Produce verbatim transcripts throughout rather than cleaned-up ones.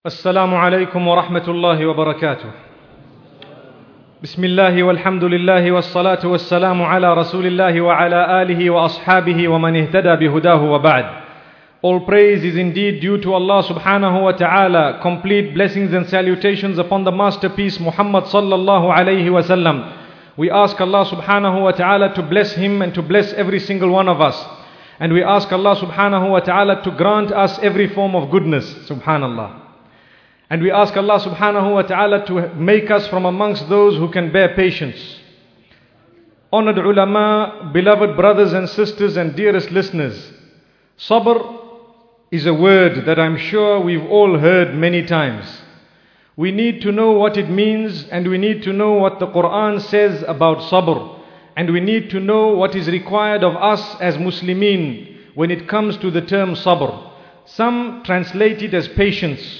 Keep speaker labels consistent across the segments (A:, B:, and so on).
A: السلام عليكم ورحمة الله وبركاته. بسم الله والحمد لله والصلاة والسلام على رسول الله وعلى آله وأصحابه ومن اهتدى بهداه وبعد. All praise is indeed due to Allah subhanahu wa ta'ala. Complete blessings and salutations upon the masterpiece Muhammad sallallahu alayhi wa sallam. We ask Allah subhanahu wa ta'ala to bless him and to bless every single one of us. And we ask Allah subhanahu wa ta'ala to grant us every form of goodness. Subhanallah. And we ask Allah subhanahu wa ta'ala to make us from amongst those who can bear patience. Honored ulama, beloved brothers and sisters and dearest listeners, sabr is a word that I'm sure we've all heard many times. We need to know what it means, and we need to know what the Quran says about sabr. And we need to know what is required of us as Muslimin when it comes to the term sabr. Some translate it as patience.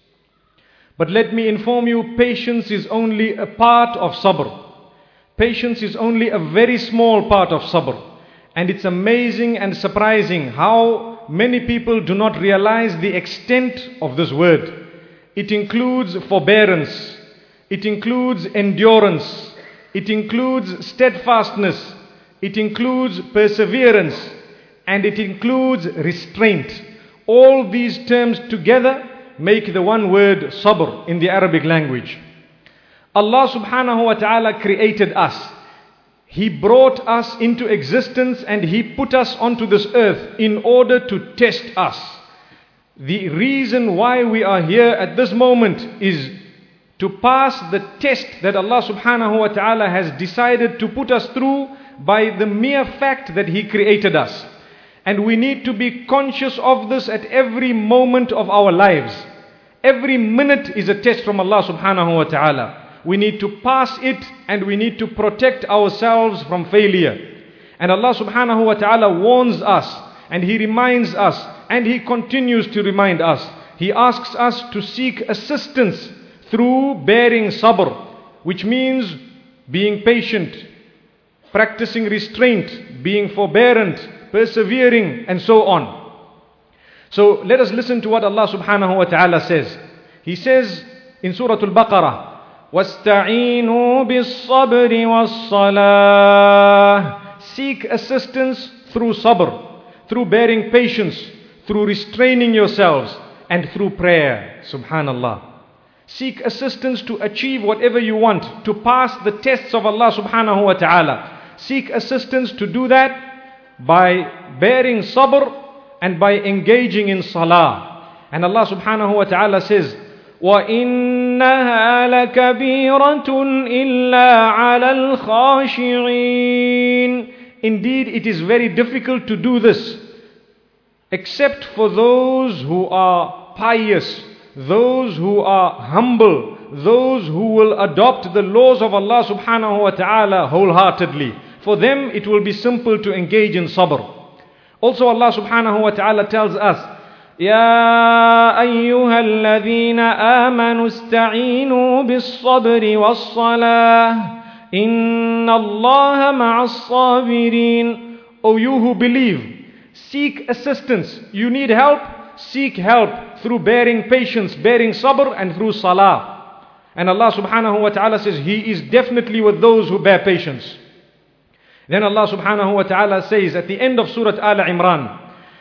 A: But let me inform you, patience is only a part of sabr. Patience is only a very small part of sabr. And it's amazing and surprising how many people do not realize the extent of this word. It includes forbearance. It includes endurance. It includes steadfastness. It includes perseverance. And it includes restraint. All these terms together make the one word sabr in the Arabic language. Allah subhanahu wa ta'ala created us. He brought us into existence and He put us onto this earth in order to test us. The reason why we are here at this moment is to pass the test that Allah subhanahu wa ta'ala has decided to put us through by the mere fact that He created us. And we need to be conscious of this at every moment of our lives. Every minute is a test from Allah subhanahu wa ta'ala. We need to pass it and we need to protect ourselves from failure. And Allah subhanahu wa ta'ala warns us and He reminds us and He continues to remind us. He asks us to seek assistance through bearing sabr, which means being patient, practicing restraint, being forbearant, persevering, and so on. So let us listen to what Allah subhanahu wa ta'ala says. He says in Surah Al-Baqarah, وَاسْتَعِينُوا بِالصَّبْرِ وَالصَّلَاةِ. Seek assistance through sabr, through bearing patience, through restraining yourselves, and through prayer. Subhanallah. Seek assistance to achieve whatever you want, to pass the tests of Allah subhanahu wa ta'ala. Seek assistance to do that by bearing sabr and by engaging in salah. And Allah subhanahu wa ta'ala says, وَإِنَّهَا لَكَبِيرَةٌ إِلَّا عَلَى الْخَاشِعِينَ. Indeed, it is very difficult to do this, except for those who are pious, those who are humble, those who will adopt the laws of Allah subhanahu wa ta'ala wholeheartedly. For them, it will be simple to engage in sabr. Also Allah subhanahu wa ta'ala tells us, يَا أَيُّهَا الَّذِينَ آمَنُوا اسْتَعِينُوا بِالصَّبْرِ وَالصَّلَاةِ إِنَّ اللَّهَ مَعَ الصَّابِرِينَ. O you who believe, seek assistance. You need help? Seek help through bearing patience, bearing sabr, and through salah. And Allah subhanahu wa ta'ala says, He is definitely with those who bear patience. Then Allah subhanahu wa ta'ala says at the end of Surah Al-Imran,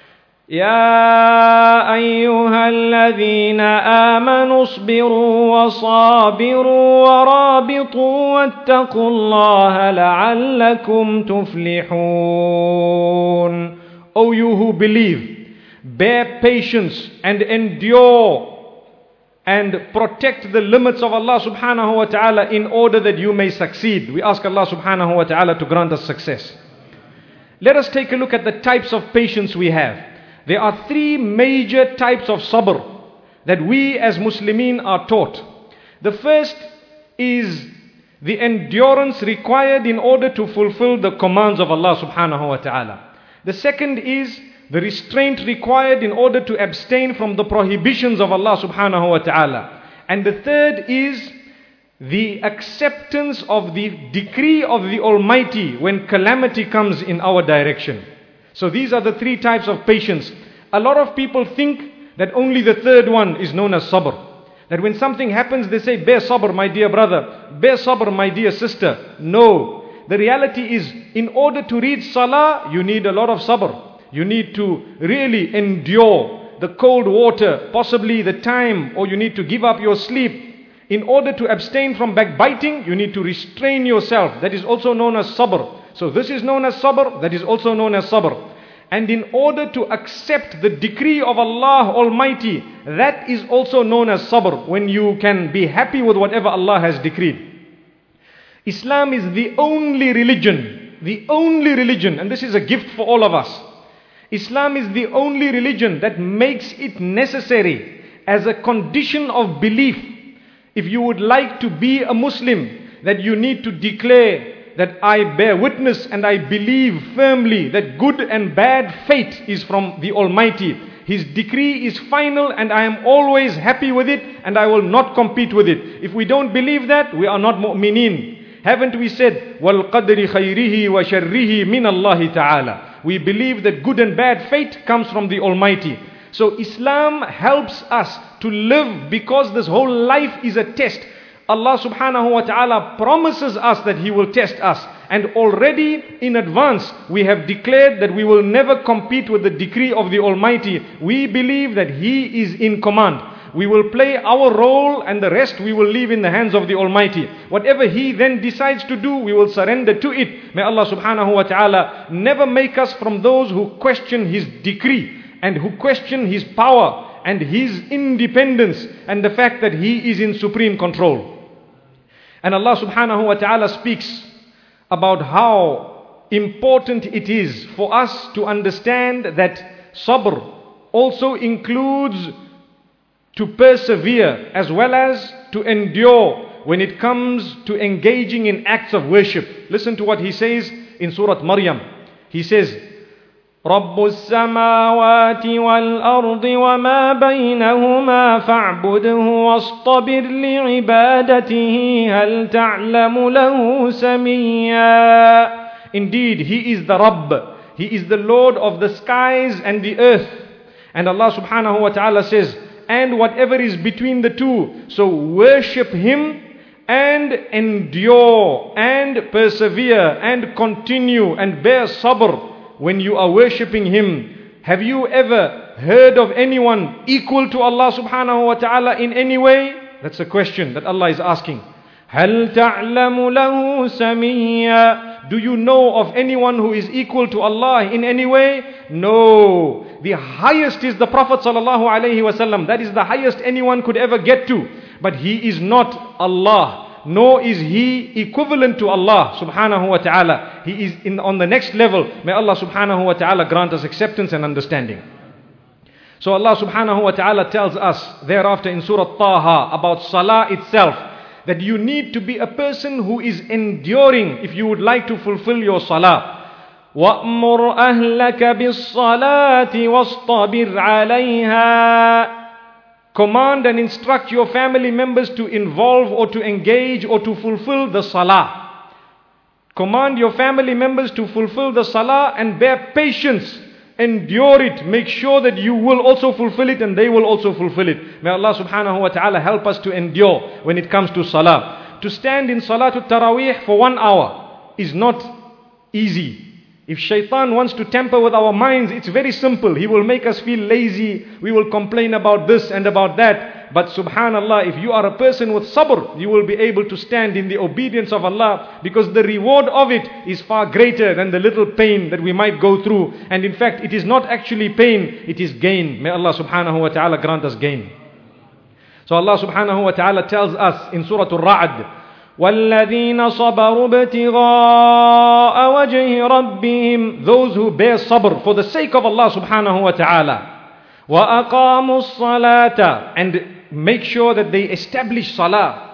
A: يَا أَيُّهَا الَّذِينَ آمَنُوا اصْبِرُوا وَصَابِرُوا وَرَابِطُوا وَاتَّقُوا اللَّهَ لَعَلَّكُمْ تُفْلِحُونَ. O you who believe, bear patience and endure and protect the limits of Allah subhanahu wa ta'ala in order that you may succeed. We ask Allah subhanahu wa ta'ala to grant us success. Let us take a look at the types of patience we have. There are three major types of sabr that we as Muslimin are taught. The first is the endurance required in order to fulfill the commands of Allah subhanahu wa ta'ala. The second is the restraint required in order to abstain from the prohibitions of Allah subhanahu wa ta'ala. And the third is the acceptance of the decree of the Almighty when calamity comes in our direction. So these are the three types of patience. A lot of people think that only the third one is known as sabr. That when something happens, they say, bear sabr, my dear brother. Bear sabr, my dear sister. No. The reality is, in order to read salah, you need a lot of sabr. You need to really endure the cold water, possibly the time, or you need to give up your sleep. In order to abstain from backbiting, you need to restrain yourself. That is also known as sabr. So this is known as sabr, that is also known as sabr. And in order to accept the decree of Allah Almighty, that is also known as sabr, when you can be happy with whatever Allah has decreed. Islam is the only religion, the only religion, and this is a gift for all of us. Islam is the only religion that makes it necessary as a condition of belief. If you would like to be a Muslim, that you need to declare that I bear witness and I believe firmly that good and bad fate is from the Almighty. His decree is final and I am always happy with it and I will not compete with it. If we don't believe that, we are not mu'mineen. Haven't we said, وَالْقَدْرِ خَيْرِهِ وَشَرِّهِ مِنَ اللَّهِ تَعَالَى. We believe that good and bad fate comes from the Almighty. So Islam helps us to live, because this whole life is a test. Allah subhanahu wa ta'ala promises us that He will test us. And already in advance we have declared that we will never compete with the decree of the Almighty. We believe that He is in command. We will play our role and the rest we will leave in the hands of the Almighty. Whatever He then decides to do, we will surrender to it. May Allah subhanahu wa ta'ala never make us from those who question His decree and who question His power and His independence and the fact that He is in supreme control. And Allah subhanahu wa ta'ala speaks about how important it is for us to understand that sabr also includes to persevere as well as to endure when it comes to engaging in acts of worship. Listen to what He says in Surah Maryam. He says, رَبُّ السَّمَاوَاتِ وَالْأَرْضِ وَمَا بَيْنَهُمَا فَاعْبُدْهُ وَاصْطَبِرْ لِعِبَادَتِهِ هَلْ تَعْلَمُ لَهُ سَمِيًّا. Indeed, He is the Rabb. He is the Lord of the skies and the earth. And Allah subhanahu wa ta'ala says, and whatever is between the two. So worship Him and endure and persevere and continue and bear sabr when you are worshipping Him. Have you ever heard of anyone equal to Allah subhanahu wa ta'ala in any way? That's a question that Allah is asking. هَلْ تَعْلَمُ لَهُ سَمِيًّا. Do you know of anyone who is equal to Allah in any way? No. The highest is the Prophet sallallahu alaihi wasallam. That is the highest anyone could ever get to. But he is not Allah, nor is he equivalent to Allah subhanahu wa ta'ala. He is in, on the next level. May Allah subhanahu wa ta'ala grant us acceptance and understanding. So Allah subhanahu wa ta'ala tells us thereafter in Surah Taha about salah itself, that you need to be a person who is enduring if you would like to fulfill your salah. وَأْمُرْ أَهْلَكَ بِالصَّلَاةِ وَاصْطَبِرْ عَلَيْهَا. Command and instruct your family members to involve or to engage or to fulfill the salah. Command your family members to fulfill the salah and bear patience. Endure it. Make sure that you will also fulfill it and they will also fulfill it. May Allah subhanahu wa ta'ala help us to endure when it comes to salah. To stand in salatul taraweeh for one hour is not easy. If shaitan wants to tamper with our minds, it's very simple. He will make us feel lazy. We will complain about this and about that. But subhanallah, if you are a person with sabr, you will be able to stand in the obedience of Allah, because the reward of it is far greater than the little pain that we might go through. And in fact, it is not actually pain, it is gain. May Allah subhanahu wa ta'ala grant us gain. So Allah subhanahu wa ta'ala tells us in Surah Al-Ra'd, وَالَّذِينَ صَبَرُوا ابْتِغَاءَ وَجْهِ رَبِّهِمْ. Those who bear sabr for the sake of Allah subhanahu wa ta'ala. وَأَقَامُوا الصَّلَاةَ. And make sure that they establish salah.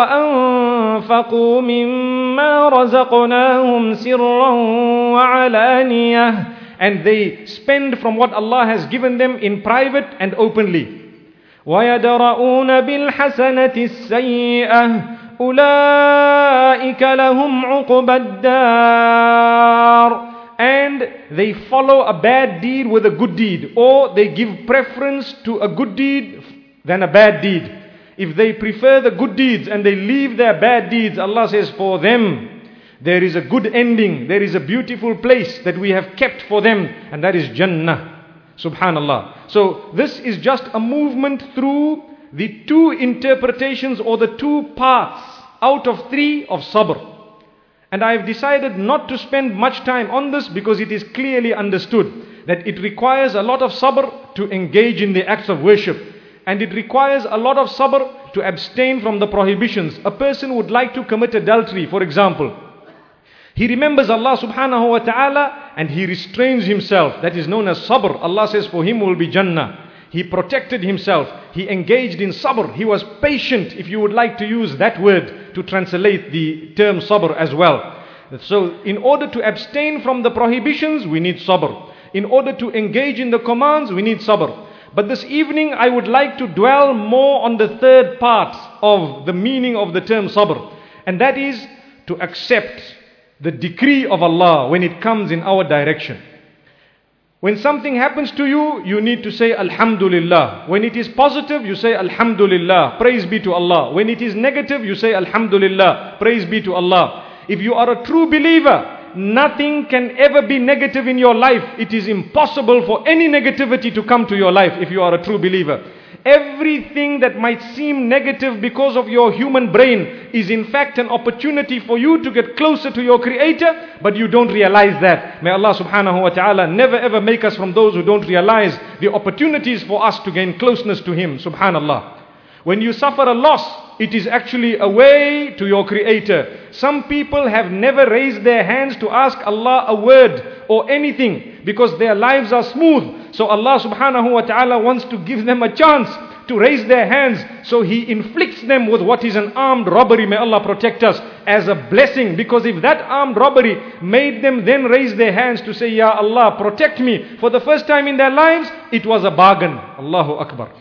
A: وَأَنفَقُوا مِمَّا رَزَقْنَاهُمْ سِرًّا وَعَلَانِيَةً. And they spend from what Allah has given them in private and openly. وَيَدْرَؤُونَ بِالْحَسَنَةِ السَّيِّئَةِ. أُولَئِكَ لَهُمْ عُقْبَى الدَّارِ. And they follow a bad deed with a good deed, or they give preference to a good deed than a bad deed. if they prefer the good deeds and they leave their bad deeds, Allah says for them, there is a good ending, there is a beautiful place that we have kept for them, and that is Jannah. Subhanallah. So this is just a movement through the two interpretations or the two parts out of three of sabr. And I have decided not to spend much time on this because it is clearly understood that it requires a lot of sabr to engage in the acts of worship. And it requires a lot of sabr to abstain from the prohibitions. A person would like to commit adultery, for example. He remembers Allah subhanahu wa ta'ala and he restrains himself. That is known as sabr. Allah says for him will be Jannah. He protected himself. He engaged in sabr. He was patient, if you would like to use that word to translate the term sabr as well. So in order to abstain from the prohibitions, we need sabr. In order to engage in the commands, we need sabr. But this evening I would like to dwell more on the third part of the meaning of the term sabr. And that is to accept the decree of Allah when it comes in our direction. When something happens to you, you need to say Alhamdulillah. When it is positive, you say Alhamdulillah, praise be to Allah. When it is negative, you say Alhamdulillah, praise be to Allah. If you are a true believer, nothing can ever be negative in your life. It is impossible for any negativity to come to your life if you are a true believer. Everything that might seem negative because of your human brain is in fact an opportunity for you to get closer to your Creator, but you don't realize that. May Allah subhanahu wa ta'ala never ever make us from those who don't realize the opportunities for us to gain closeness to Him. Subhanallah. When you suffer a loss, it is actually a way to your Creator. Some people have never raised their hands to ask Allah a word or anything because their lives are smooth. So Allah subhanahu wa ta'ala wants to give them a chance to raise their hands. So He inflicts them with what is an armed robbery. May Allah protect us, as a blessing. Because if that armed robbery made them then raise their hands to say, Ya Allah, protect me, for the first time in their lives, it was a bargain. Allahu Akbar.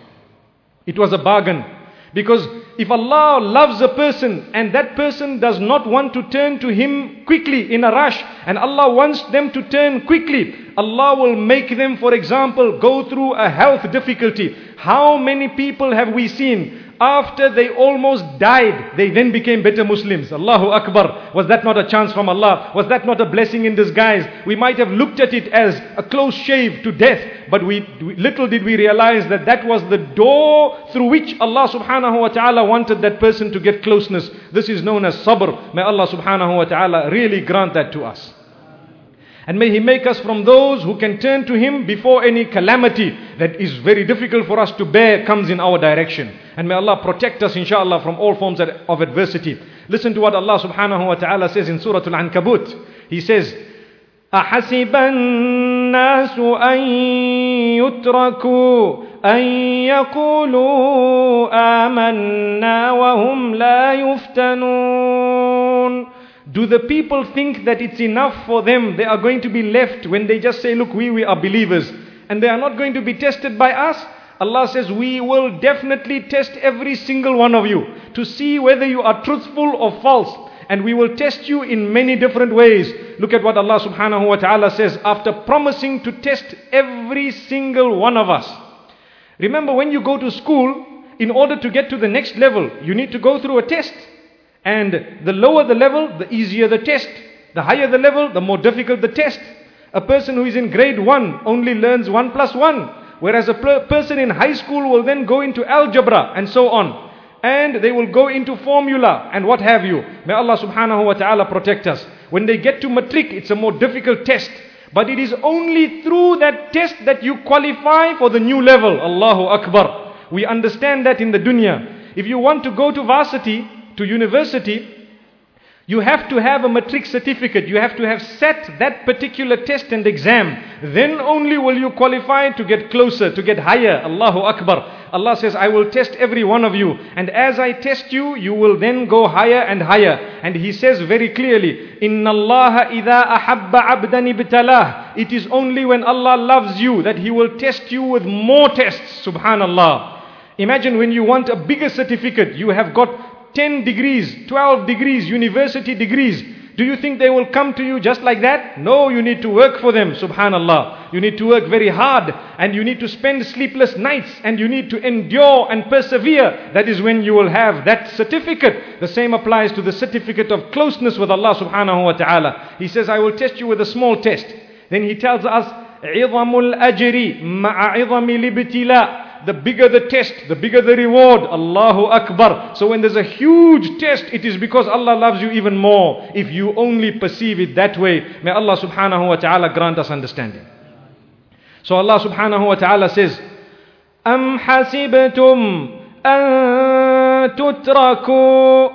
A: It was a bargain. Because if Allah loves a person and that person does not want to turn to Him quickly in a rush, and Allah wants them to turn quickly, Allah will make them, for example, go through a health difficulty. How many people have we seen after they almost died, they then became better Muslims? Allahu Akbar. Was that not a chance from Allah? Was that not a blessing in disguise? We might have looked at it as a close shave to death, but we little did we realize that that was the door through which Allah subhanahu wa ta'ala wanted that person to get closeness. This is known as sabr. May Allah subhanahu wa ta'ala really grant that to us. And may He make us from those who can turn to Him before any calamity that is very difficult for us to bear comes in our direction. And may Allah protect us, inshallah, from all forms of adversity. Listen to what Allah subhanahu wa ta'ala says in Surah Al-Ankabut. He says, أَحَسِبَ النَّاسُ أَن يُتْرَكُوا أَن يَقُولُوا آمَنَّا وَهُمْ لَا يُفْتَنُونَ. Do the people think that it's enough for them? They are going to be left when they just say, look, we, we are believers, and they are not going to be tested by us? Allah says, we will definitely test every single one of you to see whether you are truthful or false. And we will test you in many different ways. Look at what Allah subhanahu wa ta'ala says after promising to test every single one of us. Remember, when you go to school, in order to get to the next level, you need to go through a test. And the lower the level, the easier the test. The higher the level, the more difficult the test. A person who is in grade one only learns one plus one. Whereas a per- person in high school will then go into algebra and so on. And they will go into formula and what have you. May Allah subhanahu wa ta'ala protect us. When they get to matric, it's a more difficult test. But it is only through that test that you qualify for the new level. Allahu Akbar. We understand that in the dunya. If you want to go to varsity, to university, you have to have a matric certificate. You have to have set that particular test and exam. Then only will you qualify to get closer, to get higher. Allahu Akbar. Allah says, I will test every one of you. And as I test you, you will then go higher and higher. And He says very clearly, إِنَّ اللَّهَ إِذَا أَحَبَّ عَبْدًا ابْتَلَاهُ. It is only when Allah loves you that He will test you with more tests. Subhanallah. Imagine when you want a bigger certificate, you have got ten degrees, twelve degrees, university degrees. Do you think they will come to you just like that? No, you need to work for them, subhanallah. You need to work very hard, and you need to spend sleepless nights, and you need to endure and persevere. That is when you will have that certificate. The same applies to the certificate of closeness with Allah subhanahu wa ta'ala. He says, I will test you with a small test. Then he tells us, عِظَمُ الْأَجْرِ مَعَ عِظَمِ الْإِبْتِلَاءِ. The bigger the test, the bigger the reward. Allahu Akbar. So when there's a huge test, it is because Allah loves you even more. If you only perceive it that way, may Allah subhanahu wa ta'ala grant us understanding. So Allah subhanahu wa ta'ala says, أَمْ حَسِبْتُمْ أَن تُتْرَكُوا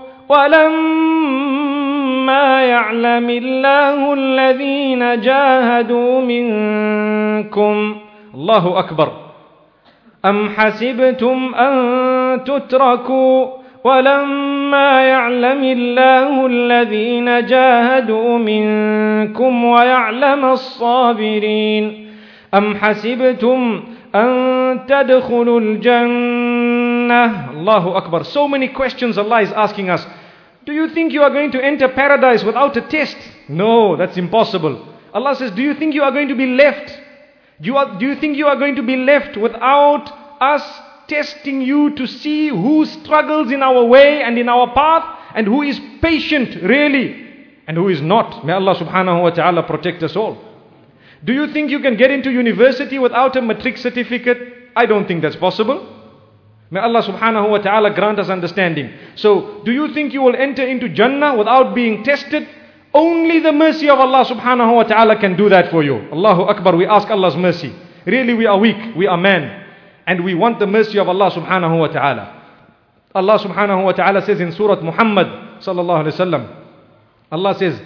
A: وَلَمَّا يَعْلَمِ اللَّهُ الَّذِينَ جَاهَدُوا مِنكُمْ. Allahu Akbar. أَمْ حَسِبْتُمْ أَن تُتْرَكُوا وَلَمَّا يَعْلَمِ اللَّهُ الَّذِينَ جَاهَدُوا مِنكُمْ وَيَعْلَمَ الصَّابِرِينَ أَمْ حَسِبْتُمْ أَن تَدْخُلُوا الْجَنَّةَ. Allahu Akbar. So many questions Allah is asking us. Do you think you are going to enter paradise without a test? No, that's impossible. Allah says, do you think you are going to be left? You are, do you think you are going to be left without us testing you to see who struggles in our way and in our path, and who is patient really and who is not? May Allah subhanahu wa ta'ala protect us all. Do you think you can get into university without a matric certificate? I don't think that's possible. May Allah subhanahu wa ta'ala grant us understanding. So, do you think you will enter into Jannah without being tested? Only the mercy of Allah subhanahu wa ta'ala can do that for you. Allahu Akbar. We ask Allah's mercy. Really, we are weak. We are man. And we want the mercy of Allah subhanahu wa ta'ala. Allah subhanahu wa ta'ala says in Surah Muhammad sallallahu alayhi wa sallam, Allah says,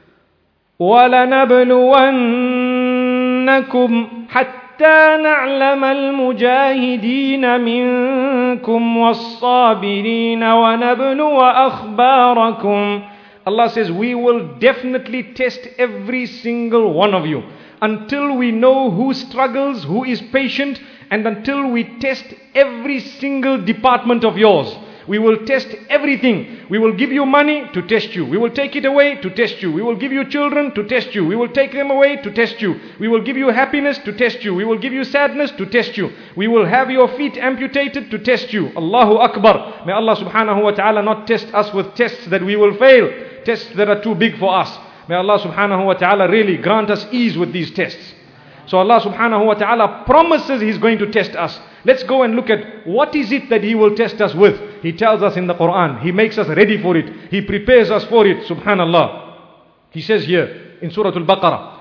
A: وَلَنَبْلُوَنَّكُمْ حَتَّى نَعْلَمَ الْمُجَاهِدِينَ مِنكُمْ وَالصَّابِرِينَ وَنَبْلُوَ أَخْبَارَكُمْ. Allah says, we will definitely test every single one of you until we know who struggles, who is patient, and until we test every single department of yours. We will test everything. We will give you money to test you. We will take it away to test you. We will give you children to test you. We will take them away to test you. We will give you happiness to test you. We will give you sadness to test you. We will have your feet amputated to test you. Allahu Akbar. May Allah subhanahu wa ta'ala not test us with tests that we will fail. Tests that are too big for us. May Allah subhanahu wa ta'ala really grant us ease with these tests. So Allah subhanahu wa ta'ala promises He's going to test us. Let's go and look at what is it that He will test us with. He tells us in the Quran. He makes us ready for it. He prepares us for it. Subhanallah. He says here in Surah Al-Baqarah,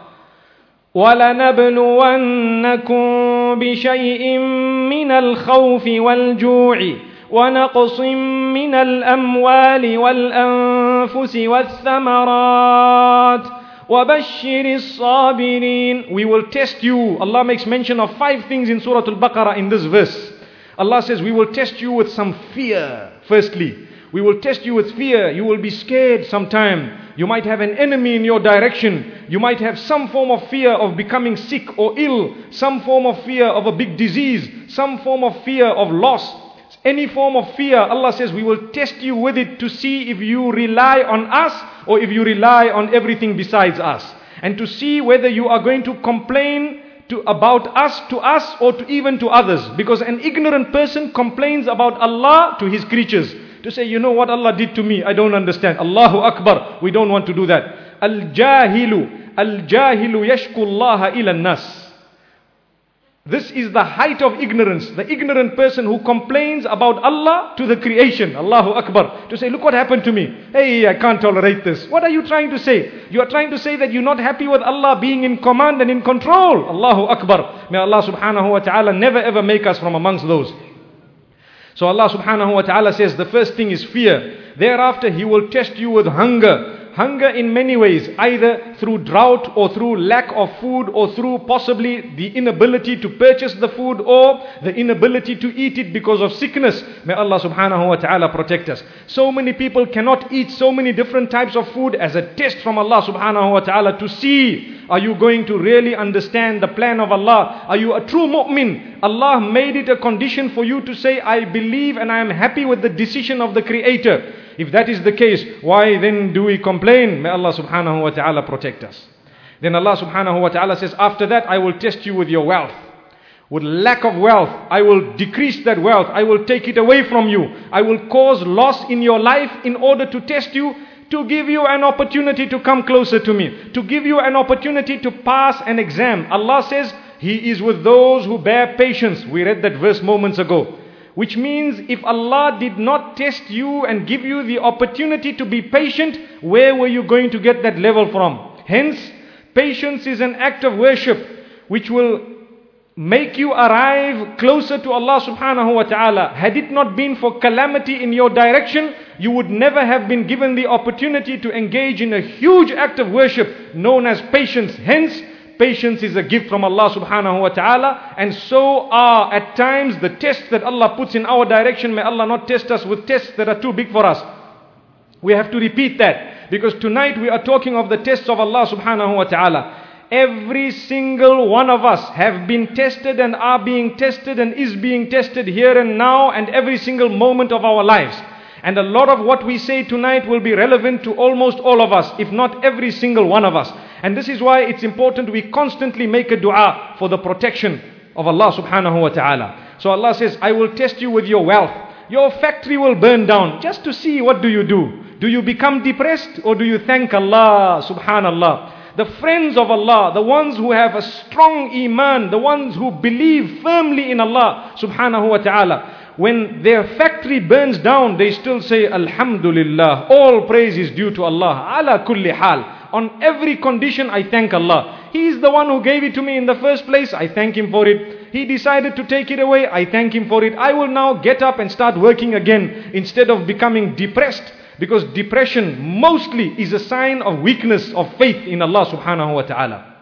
A: وَلَنَبْلُوَنَّكُمْ بِشَيْءٍ مِّنَ الْخَوْفِ وَالْجُوعِ وَنَقْصٍ مِّنَ الْأَمْوَالِ وَالْأَنفُسِ وَالثَّمَرَاتِ وَبَشِّرِ الصَّابِرِينَ. We will test you. Allah makes mention of five things in Surah Al-Baqarah in this verse. Allah says, we will test you with some fear. Firstly, we will test you with fear. You will be scared sometime. You might have an enemy in your direction. You might have some form of fear of becoming sick or ill. Some form of fear of a big disease. Some form of fear of loss. Any form of fear, Allah says, we will test you with it to see if you rely on us or if you rely on everything besides us. And to see whether you are going to complain to, about us to us or to even to others. Because an ignorant person complains about Allah to his creatures. To say, you know what Allah did to me, I don't understand. Allahu Akbar. We don't want to do that. Al-Jahilu, Al-Jahilu yashku Allah ila nas. This is the height of ignorance. The ignorant person who complains about Allah to the creation. Allahu Akbar. To say, look what happened to me. Hey, I can't tolerate this. What are you trying to say? You are trying to say that you're not happy with Allah being in command and in control. Allahu Akbar. May Allah subhanahu wa ta'ala never ever make us from amongst those. So Allah subhanahu wa ta'ala says the first thing is fear. Thereafter He will test you with hunger. Hunger in many ways, either through drought or through lack of food or through possibly the inability to purchase the food or the inability to eat it because of sickness. May Allah subhanahu wa ta'ala protect us. So many people cannot eat so many different types of food as a test from Allah subhanahu wa ta'ala to see. Are you going to really understand the plan of Allah? Are you a true mu'min? Allah made it a condition for you to say, I believe and I am happy with the decision of the Creator. If that is the case, why then do we complain? May Allah subhanahu wa ta'ala protect us. Then Allah subhanahu wa ta'ala says, after that I will test you with your wealth. With lack of wealth, I will decrease that wealth. I will take it away from you. I will cause loss in your life in order to test you, to give you an opportunity to come closer to me, to give you an opportunity to pass an exam. Allah says, He is with those who bear patience. We read that verse moments ago. Which means if Allah did not test you and give you the opportunity to be patient, where were you going to get that level from? Hence, patience is an act of worship which will make you arrive closer to Allah subhanahu wa ta'ala. Had it not been for calamity in your direction, you would never have been given the opportunity to engage in a huge act of worship known as patience. Hence, patience is a gift from Allah subhanahu wa ta'ala, and so are at times the tests that Allah puts in our direction. May Allah not test us with tests that are too big for us. We have to repeat that, because tonight we are talking of the tests of Allah subhanahu wa ta'ala. Every single one of us have been tested and are being tested and is being tested here and now and every single moment of our lives. And a lot of what we say tonight will be relevant to almost all of us, if not every single one of us. And this is why it's important we constantly make a dua for the protection of Allah subhanahu wa ta'ala. So Allah says, I will test you with your wealth. Your factory will burn down just to see what do you do. Do you become depressed or do you thank Allah subhanallah? The friends of Allah, the ones who have a strong iman, the ones who believe firmly in Allah subhanahu wa ta'ala, when their factory burns down, they still say, Alhamdulillah, all praise is due to Allah, ala kulli hal. On every condition, I thank Allah. He is the one who gave it to me in the first place, I thank Him for it. He decided to take it away, I thank Him for it. I will now get up and start working again, instead of becoming depressed. Because depression mostly is a sign of weakness of faith in Allah subhanahu wa ta'ala.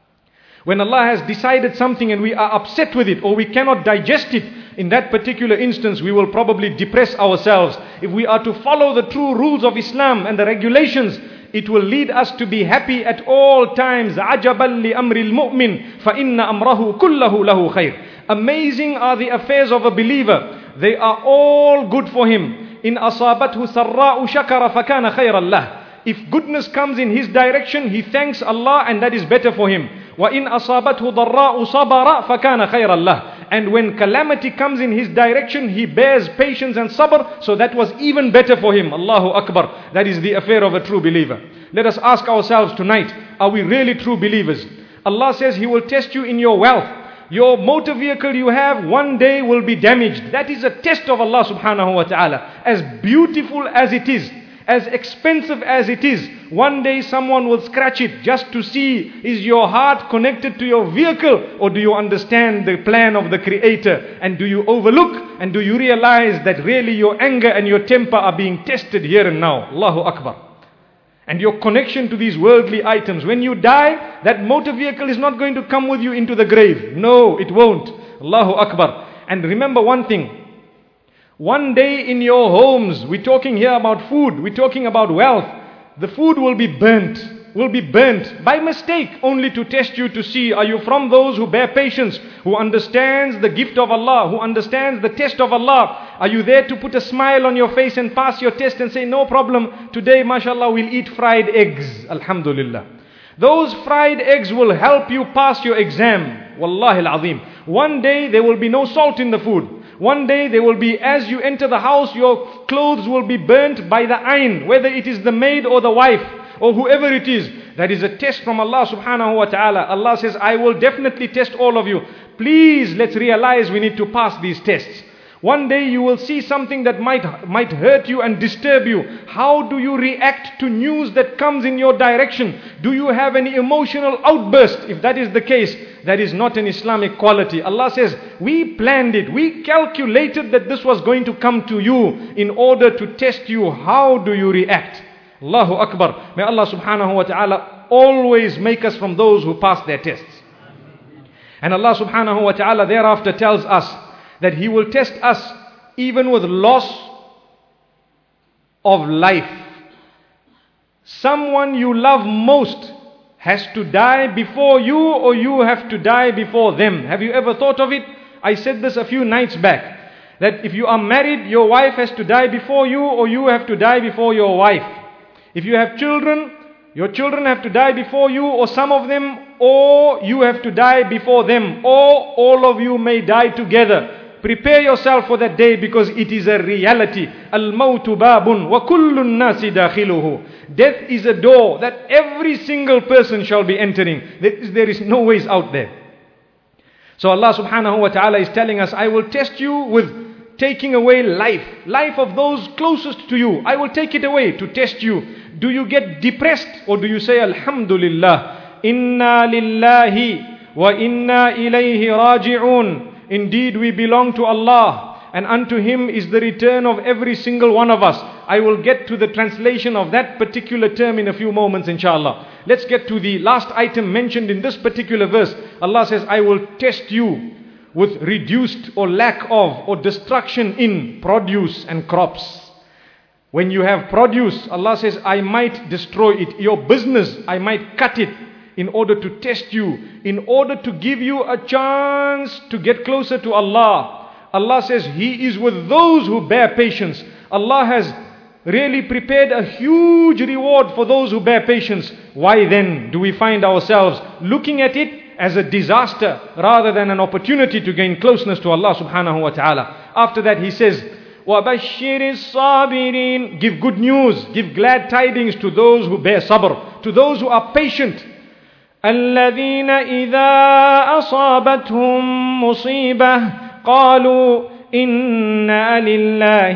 A: When Allah has decided something and we are upset with it, or we cannot digest it, in that particular instance we will probably depress ourselves. If we are to follow the true rules of Islam and the regulations, it will lead us to be happy at all times. عَجَبًا لِأَمْرِ الْمُؤْمِنِ فَإِنَّ أَمْرَهُ كُلَّهُ لَهُ خَيْرٌ. Amazing are the affairs of a believer. They are all good for him. In asabathu sarra'u shakara fakana khayran lah. If goodness comes in his direction, he thanks Allah, and that is better for him. Wa in asabathu darra'u sabara fakana khayran lah. And when calamity comes in his direction, he bears patience and sabr, so that was even better for him. Allahu Akbar. That is the affair of a true believer. Let us ask ourselves tonight, are we really true believers? Allah says He will test you in your wealth. Your motor vehicle you have one day will be damaged. That is a test of Allah subhanahu wa ta'ala. As beautiful as it is, as expensive as it is, one day someone will scratch it just to see, is your heart connected to your vehicle, or do you understand the plan of the Creator? And do you overlook, and do you realize that really your anger and your temper are being tested here and now? Allahu Akbar. And your connection to these worldly items. When you die, that motor vehicle is not going to come with you into the grave. No, it won't. Allahu Akbar. And remember one thing. One day in your homes, we're talking here about food, we're talking about wealth. The food will be burnt. Will be burnt by mistake, only to test you to see, are you from those who bear patience, who understands the gift of Allah, who understands the test of Allah? Are you there to put a smile on your face and pass your test and say, no problem, today mashallah we'll eat fried eggs, alhamdulillah. Those fried eggs will help you pass your exam, wallahi al-azim. One day there will be no salt in the food. One day there will be, as you enter the house, your clothes will be burnt by the ayn, whether it is the maid or the wife, or whoever it is. That is a test from Allah subhanahu wa ta'ala. Allah says, I will definitely test all of you. Please, let's realize we need to pass these tests. One day you will see something that might, might hurt you and disturb you. How do you react to news that comes in your direction? Do you have any emotional outburst? If that is the case, that is not an Islamic quality. Allah says, we planned it. We calculated that this was going to come to you in order to test you. How do you react? Allahu Akbar. May Allah subhanahu wa ta'ala always make us from those who pass their tests. And Allah subhanahu wa ta'ala thereafter tells us that He will test us even with loss of life. Someone you love most has to die before you or you have to die before them? Have you ever thought of it? I said this a few nights back. That if you are married, your wife has to die before you or you have to die before your wife. If you have children, your children have to die before you or some of them, or you have to die before them, or all of you may die together. Prepare yourself for that day because it is a reality. Al-mawtu babun wa kullu nasi dakhiluhu. Death is a door that every single person shall be entering. There is, there is no ways out there. So Allah subhanahu wa ta'ala is telling us, I will test you with taking away life. Life of those closest to you. I will take it away to test you. Do you get depressed or do you say Alhamdulillah? Inna lillahi wa inna ilayhi raji'un. Indeed we belong to Allah and unto Him is the return of every single one of us. I will get to the translation of that particular term in a few moments inshallah. Let's get to the last item mentioned in this particular verse. Allah says, I will test you with reduced or lack of or destruction in produce and crops. When you have produce, Allah says, I might destroy it. Your business, I might cut it in order to test you, in order to give you a chance to get closer to Allah. Allah says He is with those who bear patience. Allah has really prepared a huge reward for those who bear patience. Why then do we find ourselves looking at it as a disaster rather than an opportunity to gain closeness to Allah subhanahu wa ta'ala? After that He says, وَبَشِّرِ الصَّابِرِينَ. Give good news, give glad tidings to those who bear sabr, to those who are patient. الَّذِينَ إِذَا أَصَابَتْهُمْ مُصِيبَةٌ قَالُوا إِنَّا لِلَّهِ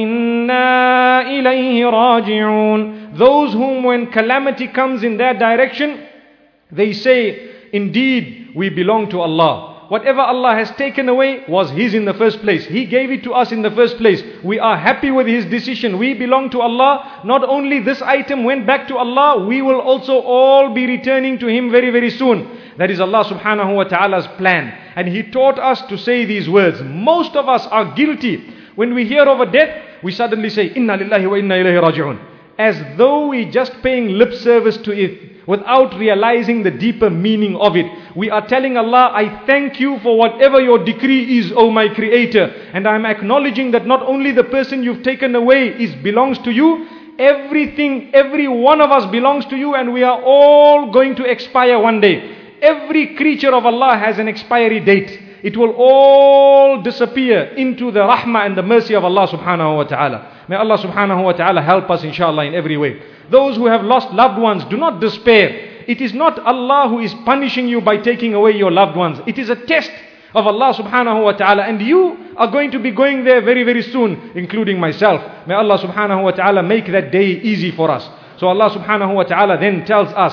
A: وَإِنَّا إِلَيْهِ رَاجِعُونَ. Those whom when calamity comes in their direction, they say, indeed we belong to Allah. Whatever Allah has taken away was His in the first place. He gave it to us in the first place. We are happy with His decision. We belong to Allah. Not only this item went back to Allah, we will also all be returning to Him very, very soon. That is Allah subhanahu wa ta'ala's plan. And He taught us to say these words. Most of us are guilty. When we hear of a death, we suddenly say, Inna lillahi wa inna ilayhi raji'un. As though we just paying lip service to it, without realizing the deeper meaning of it. We are telling Allah, I thank you for whatever your decree is, O my Creator. And I am acknowledging that not only the person you've taken away is belongs to you, everything, every one of us belongs to you, and we are all going to expire one day. Every creature of Allah has an expiry date. It will all disappear into the rahmah and the mercy of Allah subhanahu wa ta'ala. May Allah subhanahu wa ta'ala help us inshallah in every way. Those who have lost loved ones, do not despair. It is not Allah who is punishing you by taking away your loved ones. It is a test of Allah subhanahu wa ta'ala, and you are going to be going there very, very soon, including myself. May Allah subhanahu wa ta'ala make that day easy for us. So Allah subhanahu wa ta'ala then tells us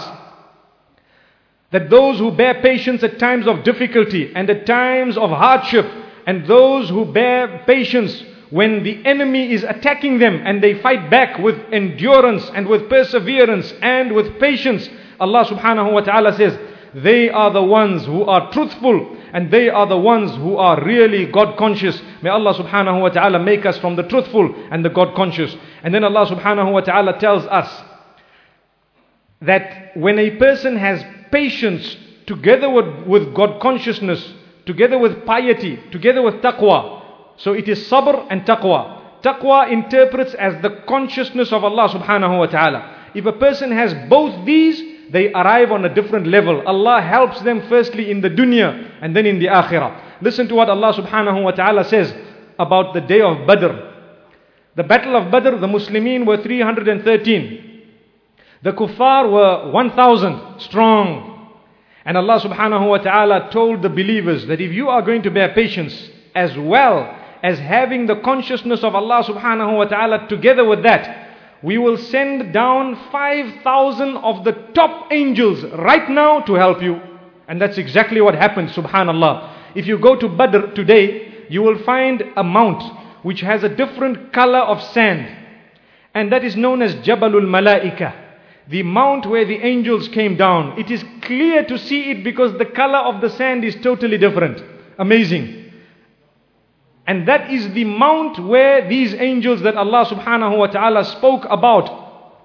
A: that those who bear patience at times of difficulty and at times of hardship, and those who bear patience when the enemy is attacking them and they fight back with endurance and with perseverance and with patience, Allah subhanahu wa ta'ala says, they are the ones who are truthful and they are the ones who are really God conscious. May Allah subhanahu wa ta'ala make us from the truthful and the God conscious. And then Allah subhanahu wa ta'ala tells us that when a person has patience together with, with God consciousness, together with piety, together with taqwa, so it is sabr and taqwa. Taqwa interprets as the consciousness of Allah subhanahu wa ta'ala. If a person has both these, they arrive on a different level. Allah helps them firstly in the dunya and then in the akhirah. Listen to what Allah subhanahu wa ta'ala says about the day of Badr. The battle of Badr, the Muslimin were three hundred thirteen. The kuffar were one thousand strong. And Allah subhanahu wa ta'ala told the believers that if you are going to bear patience as well as having the consciousness of Allah subhanahu wa ta'ala together with that, we will send down five thousand of the top angels right now to help you. And that's exactly what happened, subhanallah. If you go to Badr today, you will find a mount which has a different color of sand. And that is known as Jabalul Malaika, the mount where the angels came down. It is clear to see it because the color of the sand is totally different. Amazing. And that is the mount where these angels that Allah subhanahu wa ta'ala spoke about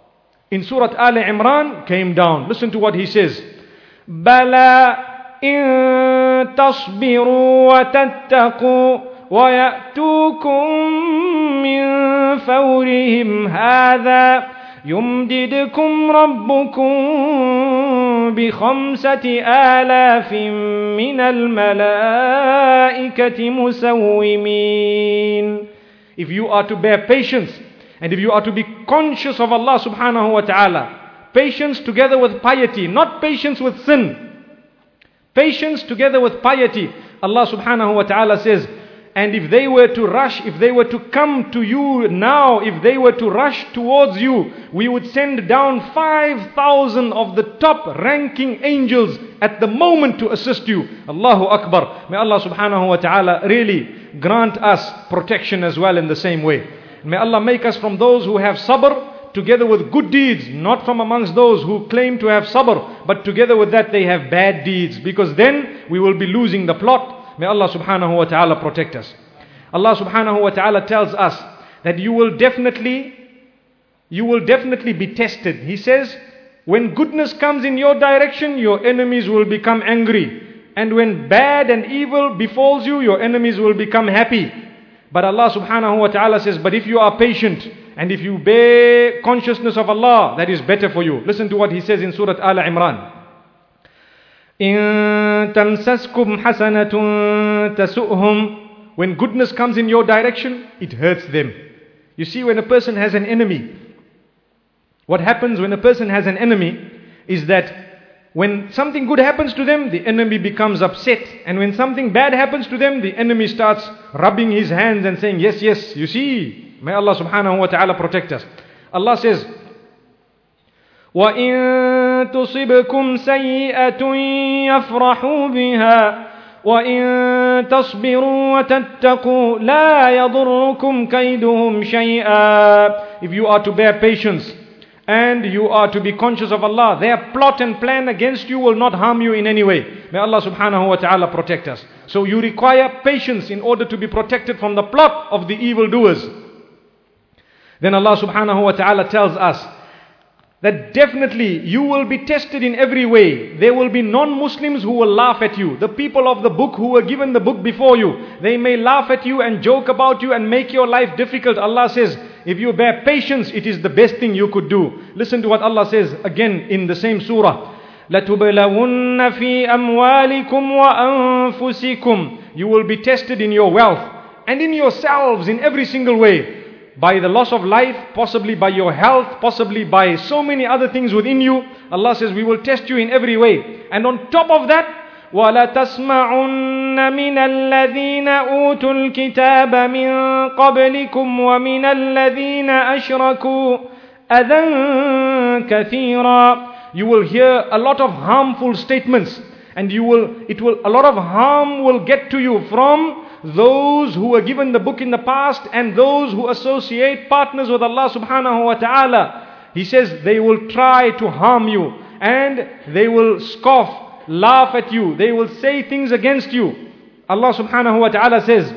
A: in Surah Al Imran came down. Listen to what he says. بَلَا إِن تَصْبِرُوا وَتَتَّقُوا وَيَأْتُوكُم مِّن فَوْرِهِمْ هَذَا يُمْدِدْكُمْ رَبُّكُم بِخَمْسَةِ آلَافٍ مِّنَ الْمَلَائِكَةِ مُسَوِّمِينَ. If you are to bear patience, and if you are to be conscious of Allah subhanahu wa ta'ala, patience together with piety, not patience with sin, patience together with piety, Allah subhanahu wa ta'ala says, and if they were to rush, if they were to come to you now, if they were to rush towards you, we would send down five thousand of the top ranking angels at the moment to assist you. Allahu Akbar. May Allah subhanahu wa ta'ala really grant us protection as well in the same way. May Allah make us from those who have sabr together with good deeds, not from amongst those who claim to have sabr, but together with that they have bad deeds, because then we will be losing the plot. May Allah subhanahu wa ta'ala protect us. Allah subhanahu wa ta'ala tells us that you will definitely, you will definitely be tested. He says, when goodness comes in your direction, your enemies will become angry. And when bad and evil befalls you, your enemies will become happy. But Allah subhanahu wa ta'ala says, but if you are patient, and if you bear consciousness of Allah, that is better for you. Listen to what He says in Surah Al Imran. إِن تَمْسَسْكُمْ حَسَنَةٌ تَسُؤْهُمْ. When goodness comes in your direction, it hurts them. You see, when a person has an enemy, what happens when a person has an enemy is that when something good happens to them, the enemy becomes upset. And when something bad happens to them, the enemy starts rubbing his hands and saying, yes, yes, you see. May Allah subhanahu wa ta'ala protect us. Allah says, وَإِن تُصِبْكُمْ سَيِّئَةٌ يَفْرَحُوا بِهَا وَإِن تَصْبِرُوا وَتَتَّقُوا لَا يَضُرُّكُمْ كَيْدُهُمْ شَيْئًا. If you are to bear patience and you are to be conscious of Allah, their plot and plan against you will not harm you in any way. May Allah subhanahu wa ta'ala protect us. So you require patience in order to be protected from the plot of the evildoers. Then Allah subhanahu wa ta'ala tells us that definitely you will be tested in every way. There will be non-Muslims who will laugh at you. The people of the book who were given the book before you, they may laugh at you and joke about you and make your life difficult. Allah says, if you bear patience, it is the best thing you could do. Listen to what Allah says again in the same surah. لَتُبْلَوُنَّ فِي أَمْوَالِكُمْ وَأَنفُسِكُمْ. You will be tested in your wealth and in yourselves in every single way. By the loss of life, possibly by your health, possibly by so many other things within you. Allah says, we will test you in every way. And on top of that, وَلَتَسْمَعُنَّ مِنَ الَّذِينَ أُوتُوا الْكِتَابَ مِنْ قَبْلِكُمْ وَمِنَ الَّذِينَ أَشْرَكُوا أَذًى كَثِيرًا. You will hear a lot of harmful statements, and you will, it will, a lot of harm will get to you from those who were given the book in the past and those who associate partners with Allah subhanahu wa ta'ala. He says they will try to harm you and they will scoff, laugh at you. They will say things against you. Allah subhanahu wa ta'ala says,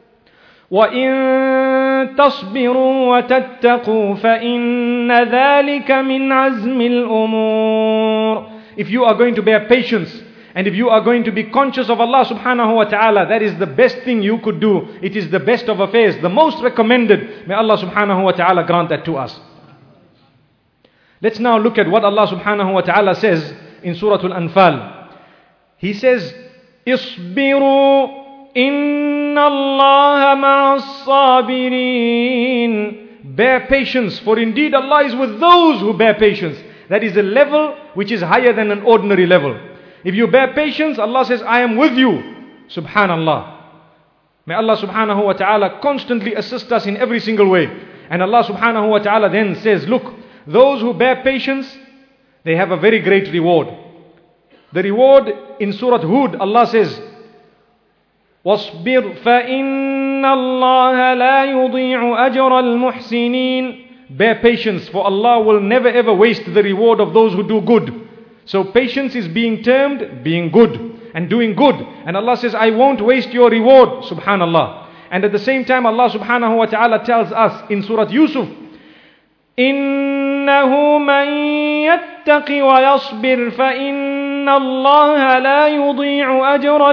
A: وَإِن تَصْبِرُوا وَتَتَّقُوا فَإِنَّ ذَلِكَ مِنْ عَزْمِ الْأُمُورِ. If you are going to bear patience, and if you are going to be conscious of Allah subhanahu wa ta'ala, that is the best thing you could do. It is the best of affairs, the most recommended. May Allah subhanahu wa ta'ala grant that to us. Let's now look at what Allah subhanahu wa ta'ala says in Surah Al-Anfal. He says, اصبروا إن الله مع الصابرين. Bear patience, for indeed Allah is with those who bear patience. That is a level which is higher than an ordinary level. If you bear patience, Allah says, I am with you. Subhanallah. May Allah subhanahu wa ta'ala constantly assist us in every single way. And Allah subhanahu wa ta'ala then says, look, those who bear patience, they have a very great reward. The reward in Surah Hud, Allah says, وَاصْبِرْ فَإِنَّ اللَّهَ لَا يُضِيعُ أَجْرَ الْمُحْسِنِينَ. Bear patience, for Allah will never ever waste the reward of those who do good. So patience is being termed being good and doing good. And Allah says, I won't waste your reward. Subhanallah. And at the same time, Allah subhanahu wa ta'ala tells us in Surah Yusuf, إِنَّ
B: إنه من يتق ويصبر فإن الله لا يضيع أجر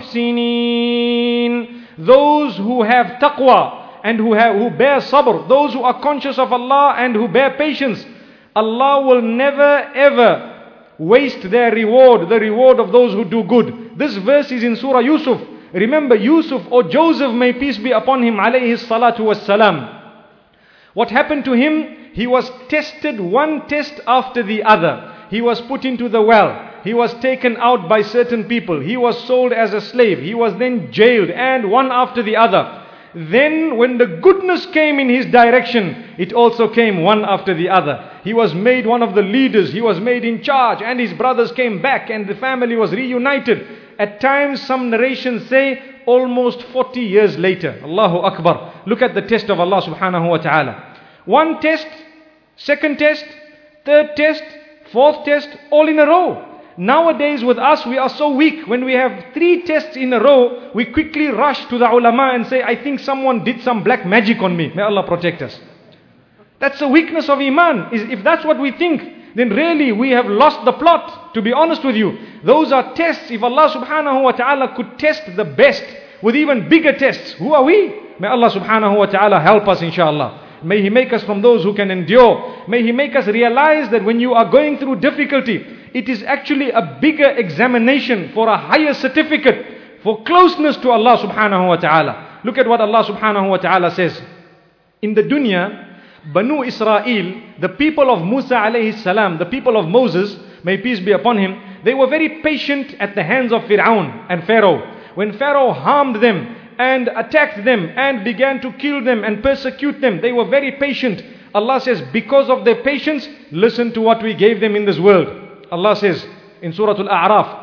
B: المحسنين.
A: Those who have taqwa and who have who bear sabr, those who are conscious of Allah and who bear patience, Allah will never ever waste their reward, the reward of those who do good. This verse is in Surah Yusuf. Remember Yusuf, or Joseph, may peace be upon him, alayhi salatu wassalam. What happened to him? He was tested one test after the other. He was put into the well. He was taken out by certain people. He was sold as a slave. He was then jailed, and one after the other. Then when the goodness came in his direction, it also came one after the other. He was made one of the leaders. He was made in charge, and his brothers came back and the family was reunited. At times, some narrations say almost forty years later. Allahu Akbar. Look at the test of Allah subhanahu wa ta'ala. One test, second test, third test, fourth test, all in a row. Nowadays with us, we are so weak. When we have three tests in a row, we quickly rush to the ulama and say, I think someone did some black magic on me. May Allah protect us. That's the weakness of Iman. Is if that's what we think, then really we have lost the plot, to be honest with you. Those are tests. If Allah subhanahu wa ta'ala could test the best with even bigger tests, who are we? May Allah subhanahu wa ta'ala help us, inshallah. May He make us from those who can endure. May He make us realize that when you are going through difficulty, it is actually a bigger examination for a higher certificate, for closeness to Allah subhanahu wa ta'ala. Look at what Allah subhanahu wa ta'ala says. In the dunya, Banu Israel, the people of Musa alayhi salam, the people of Moses, may peace be upon him, they were very patient at the hands of Fir'aun and Pharaoh. When Pharaoh harmed them and attacked them and began to kill them and persecute them, they were very patient. Allah says, because of their patience, listen to what we gave them in this world. Allah says in Surah Al-A'raf,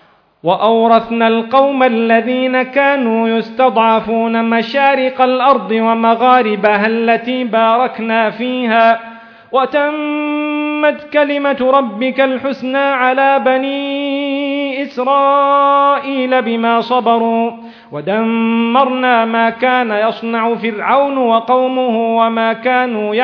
B: وأورثنا القوم الذين كانوا يستضعفون مشارق الأرض ومغاربها التي باركنا فيها وتمت كلمة ربك الحسنى على بني إسرائيل بما صبروا ودمرنا ما كان يصنع فرعون وقومه وما كانوا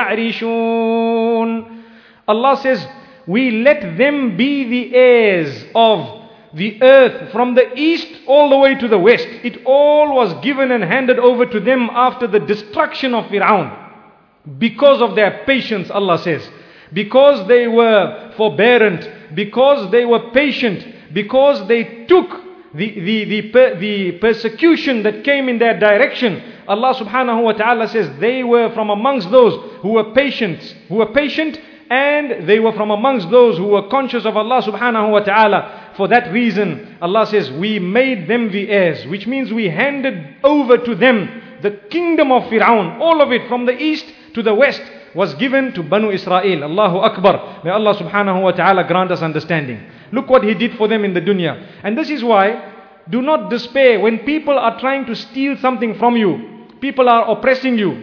B: يعرشون.
A: Allah says, we let them be the heirs of the earth from the east all the way to the west. It all was given and handed over to them after the destruction of Fir'aun. Because of their patience, Allah says. Because they were forbearant. Because they were patient. Because they took the, the, the, per, the persecution that came in their direction. Allah subhanahu wa ta'ala says they were from amongst those who were patient. Who were patient and they were from amongst those who were conscious of Allah subhanahu wa ta'ala. For that reason, Allah says, we made them the heirs, which means we handed over to them the kingdom of Fir'aun. All of it from the east to the west was given to Banu Israel. Allahu Akbar. May Allah subhanahu wa ta'ala grant us understanding. Look what He did for them in the dunya. And this is why, do not despair when people are trying to steal something from you. People are oppressing you.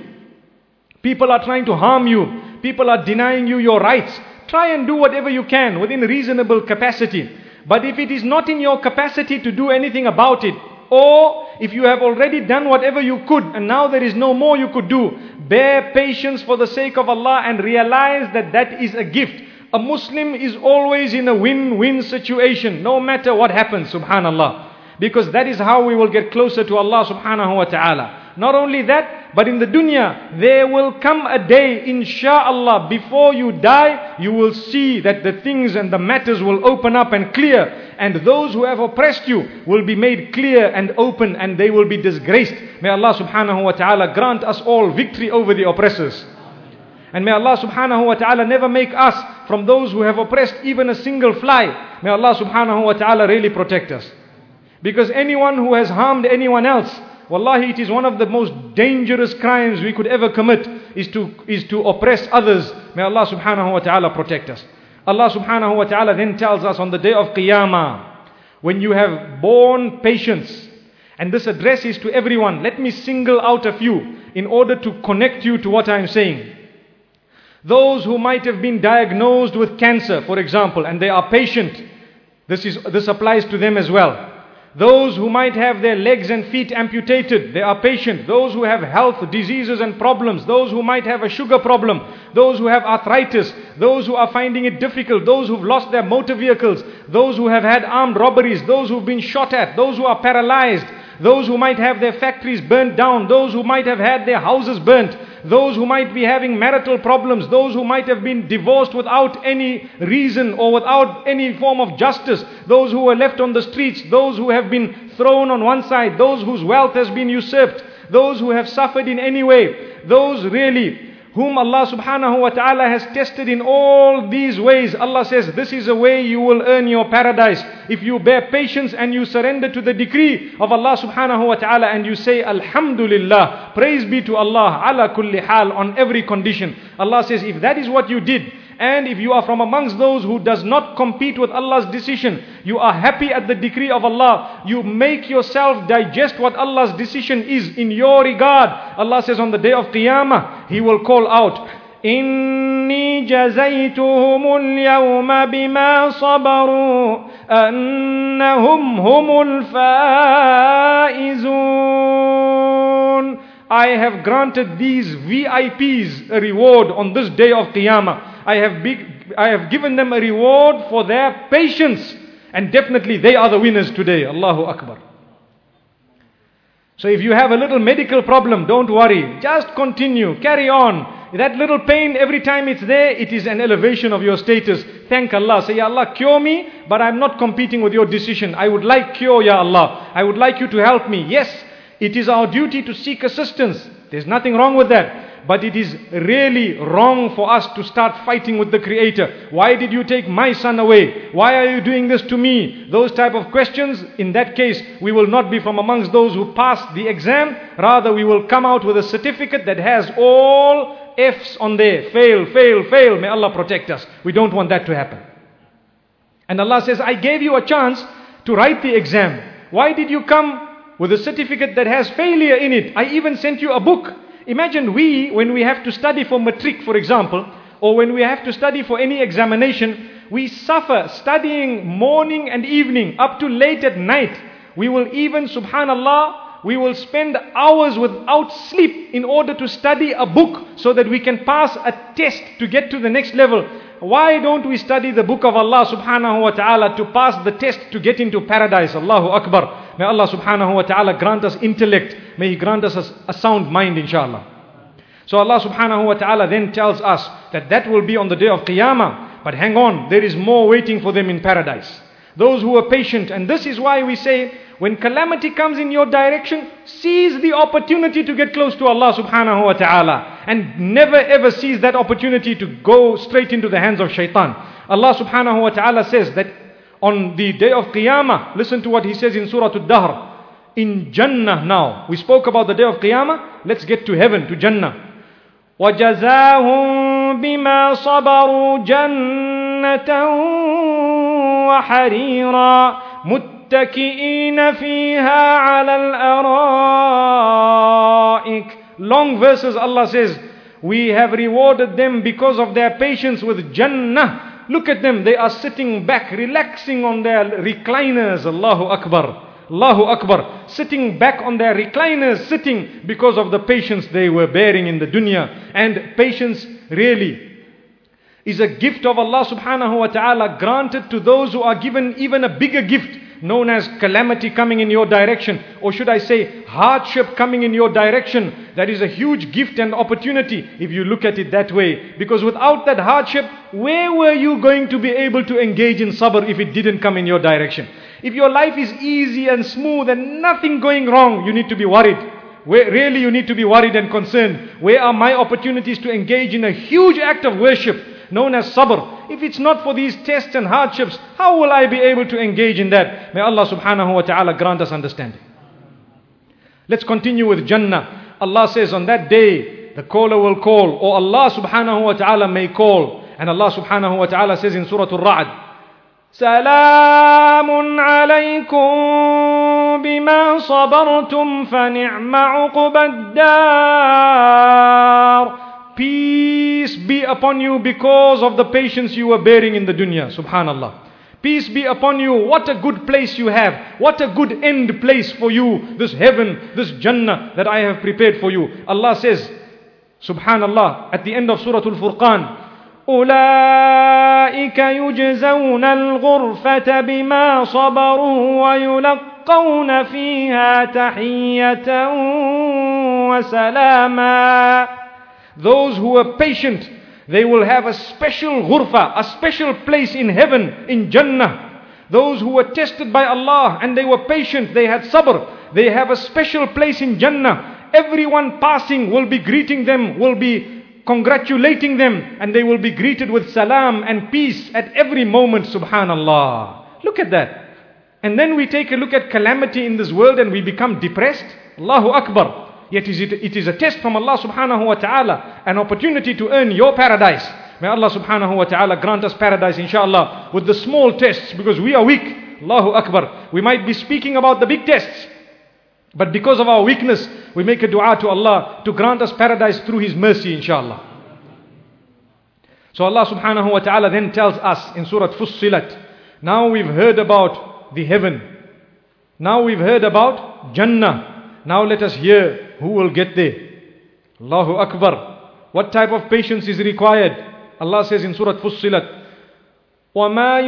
A: People are trying to harm you. People are denying you your rights. Try and do whatever you can within reasonable capacity. But if it is not in your capacity to do anything about it, or if you have already done whatever you could and now there is no more you could do, bear patience for the sake of Allah and realize that that is a gift. A Muslim is always in a win-win situation, no matter what happens, subhanallah. Because that is how we will get closer to Allah subhanahu wa ta'ala. Not only that, but in the dunya, there will come a day, insha'Allah, before you die, you will see that the things and the matters will open up and clear. And those who have oppressed you will be made clear and open, and they will be disgraced. May Allah subhanahu wa ta'ala grant us all victory over the oppressors. And may Allah subhanahu wa ta'ala never make us from those who have oppressed even a single fly. May Allah subhanahu wa ta'ala really protect us. Because anyone who has harmed anyone else, wallahi, it is one of the most dangerous crimes we could ever commit, is to, is to oppress others. May Allah subhanahu wa ta'ala protect us. Allah subhanahu wa ta'ala then tells us on the day of Qiyamah, when you have borne patience, and this address is to everyone, let me single out a few in order to connect you to what I am saying. Those who might have been diagnosed with cancer, for example, and they are patient, this, is, this applies to them as well. Those who might have their legs and feet amputated, they are patient. Those who have health diseases and problems, those who might have a sugar problem, those who have arthritis, those who are finding it difficult, those who've lost their motor vehicles, those who have had armed robberies, those who've been shot at, those who are paralyzed, those who might have their factories burnt down, those who might have had their houses burnt, those who might be having marital problems, those who might have been divorced without any reason or without any form of justice, those who were left on the streets, those who have been thrown on one side, those whose wealth has been usurped, those who have suffered in any way, those really whom Allah subhanahu wa ta'ala has tested in all these ways. Allah says, this is a way you will earn your paradise. If you bear patience and you surrender to the decree of Allah subhanahu wa ta'ala and you say, Alhamdulillah, praise be to Allah, ala kulli hal, on every condition. Allah says, if that is what you did, and if you are from amongst those who does not compete with Allah's decision, you are happy at the decree of Allah, you make yourself digest what Allah's decision is in your regard. Allah says on the day of Qiyamah, He will call out, إِنِّي جَزَيْتُهُمُ الْيَوْمَ بِمَا صَبَرُوا أَنَّهُمْ هُمُ الْفَائِزُونَ. I have granted these V I Ps a reward on this day of Qiyamah. I have, big, I have given them a reward for their patience. And definitely they are the winners today. Allahu Akbar. So if you have a little medical problem, don't worry. Just continue. Carry on. That little pain, every time it's there, it is an elevation of your status. Thank Allah. Say, Ya Allah, cure me, but I'm not competing with your decision. I would like cure, Ya Allah. I would like you to help me. Yes, it is our duty to seek assistance. There's nothing wrong with that. But it is really wrong for us to start fighting with the Creator. Why did you take my son away? Why are you doing this to me? Those type of questions, in that case, we will not be from amongst those who pass the exam. Rather, we will come out with a certificate that has all F's on there. Fail, fail, fail. May Allah protect us. We don't want that to happen. And Allah says, I gave you a chance to write the exam. Why did you come with a certificate that has failure in it? I even sent you a book. Imagine we, when we have to study for matric, for example, or when we have to study for any examination, we suffer studying morning and evening up to late at night. We will even, subhanallah, we will spend hours without sleep in order to study a book so that we can pass a test to get to the next level. Why don't we study the book of Allah subhanahu wa ta'ala to pass the test to get into paradise? Allahu Akbar. May Allah subhanahu wa ta'ala grant us intellect. May He grant us a, a sound mind, inshallah. So Allah subhanahu wa ta'ala then tells us that that will be on the day of Qiyamah. But hang on, there is more waiting for them in paradise. Those who are patient. And this is why we say, when calamity comes in your direction, seize the opportunity to get close to Allah subhanahu wa ta'ala. And never ever seize that opportunity to go straight into the hands of shaitan. Allah subhanahu wa ta'ala says that on the day of Qiyamah, listen to what He says in Surah Al-Dahr. In Jannah now. We spoke about the day of Qiyamah. Let's get to heaven, to Jannah. وَجَزَاهُمْ بِمَا صَبَرُوا جَنَّةً وَحَرِيرًا مُتَّكِئِينَ فِيهَا عَلَى الْأَرَائِكِ. Long verses, Allah says, we have rewarded them because of their patience with Jannah. Look at them, they are sitting back, relaxing on their recliners. Allahu Akbar. Allahu Akbar. Sitting back on their recliners, sitting because of the patience they were bearing in the dunya. And patience really is a gift of Allah subhanahu wa ta'ala granted to those who are given even a bigger gift, known as calamity coming in your direction, or should I say hardship coming in your direction. That is a huge gift and opportunity if you look at it that way. Because without that hardship, where were you going to be able to engage in sabr if it didn't come in your direction? If your life is easy and smooth and nothing going wrong, you need to be worried. Where really you need to be worried and concerned. Where are my opportunities to engage in a huge act of worship known as sabr? If it's not for these tests and hardships, how will I be able to engage in that? May Allah subhanahu wa ta'ala grant us understanding. Let's continue with Jannah. Allah says on that day, the caller will call, or Allah subhanahu wa ta'ala may call. And Allah subhanahu wa ta'ala says in Surah Al-Ra'd, سلام عليكم بما صبرتم فنعم عقبى الدار. Peace be upon you because of the patience you were bearing in the dunya. Subhanallah. Peace be upon you. What a good place you have. What a good end place for you. This heaven, this Jannah that I have prepared for you. Allah says, Subhanallah, at the end of Surah Al-Furqan, أولئك يجزون الغرفة بما صبروا ويلقون فيها تحية وسلاما. Those who are patient, they will have a special ghurfa, a special place in heaven, in Jannah. Those who were tested by Allah and they were patient, they had sabr, they have a special place in Jannah. Everyone passing will be greeting them, will be congratulating them, and they will be greeted with salam and peace at every moment. Subhanallah. Look at that. And then we take a look at calamity in this world and we become depressed. Allahu Akbar. Yet it is a test from Allah subhanahu wa ta'ala, an opportunity to earn your paradise. May Allah subhanahu wa ta'ala grant us paradise inshallah with the small tests, because we are weak. Allahu Akbar. We might be speaking about the big tests, but because of our weakness, we make a dua to Allah to grant us paradise through His mercy, inshallah. So Allah subhanahu wa ta'ala then tells us in Surah Fussilat, now we've heard about the heaven. Now we've heard about Jannah. Now let us hear who will get there. Allahu Akbar. What type of patience is required? Allah says in Surah Fussilat, وَمَا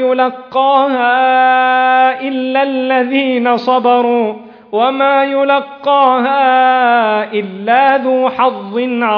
A: يُلَقَّاهَا إِلَّا الَّذِينَ صَبَرُوا وَمَا يُلَقَّاهَا إِلَّا ذُو حَظٍّ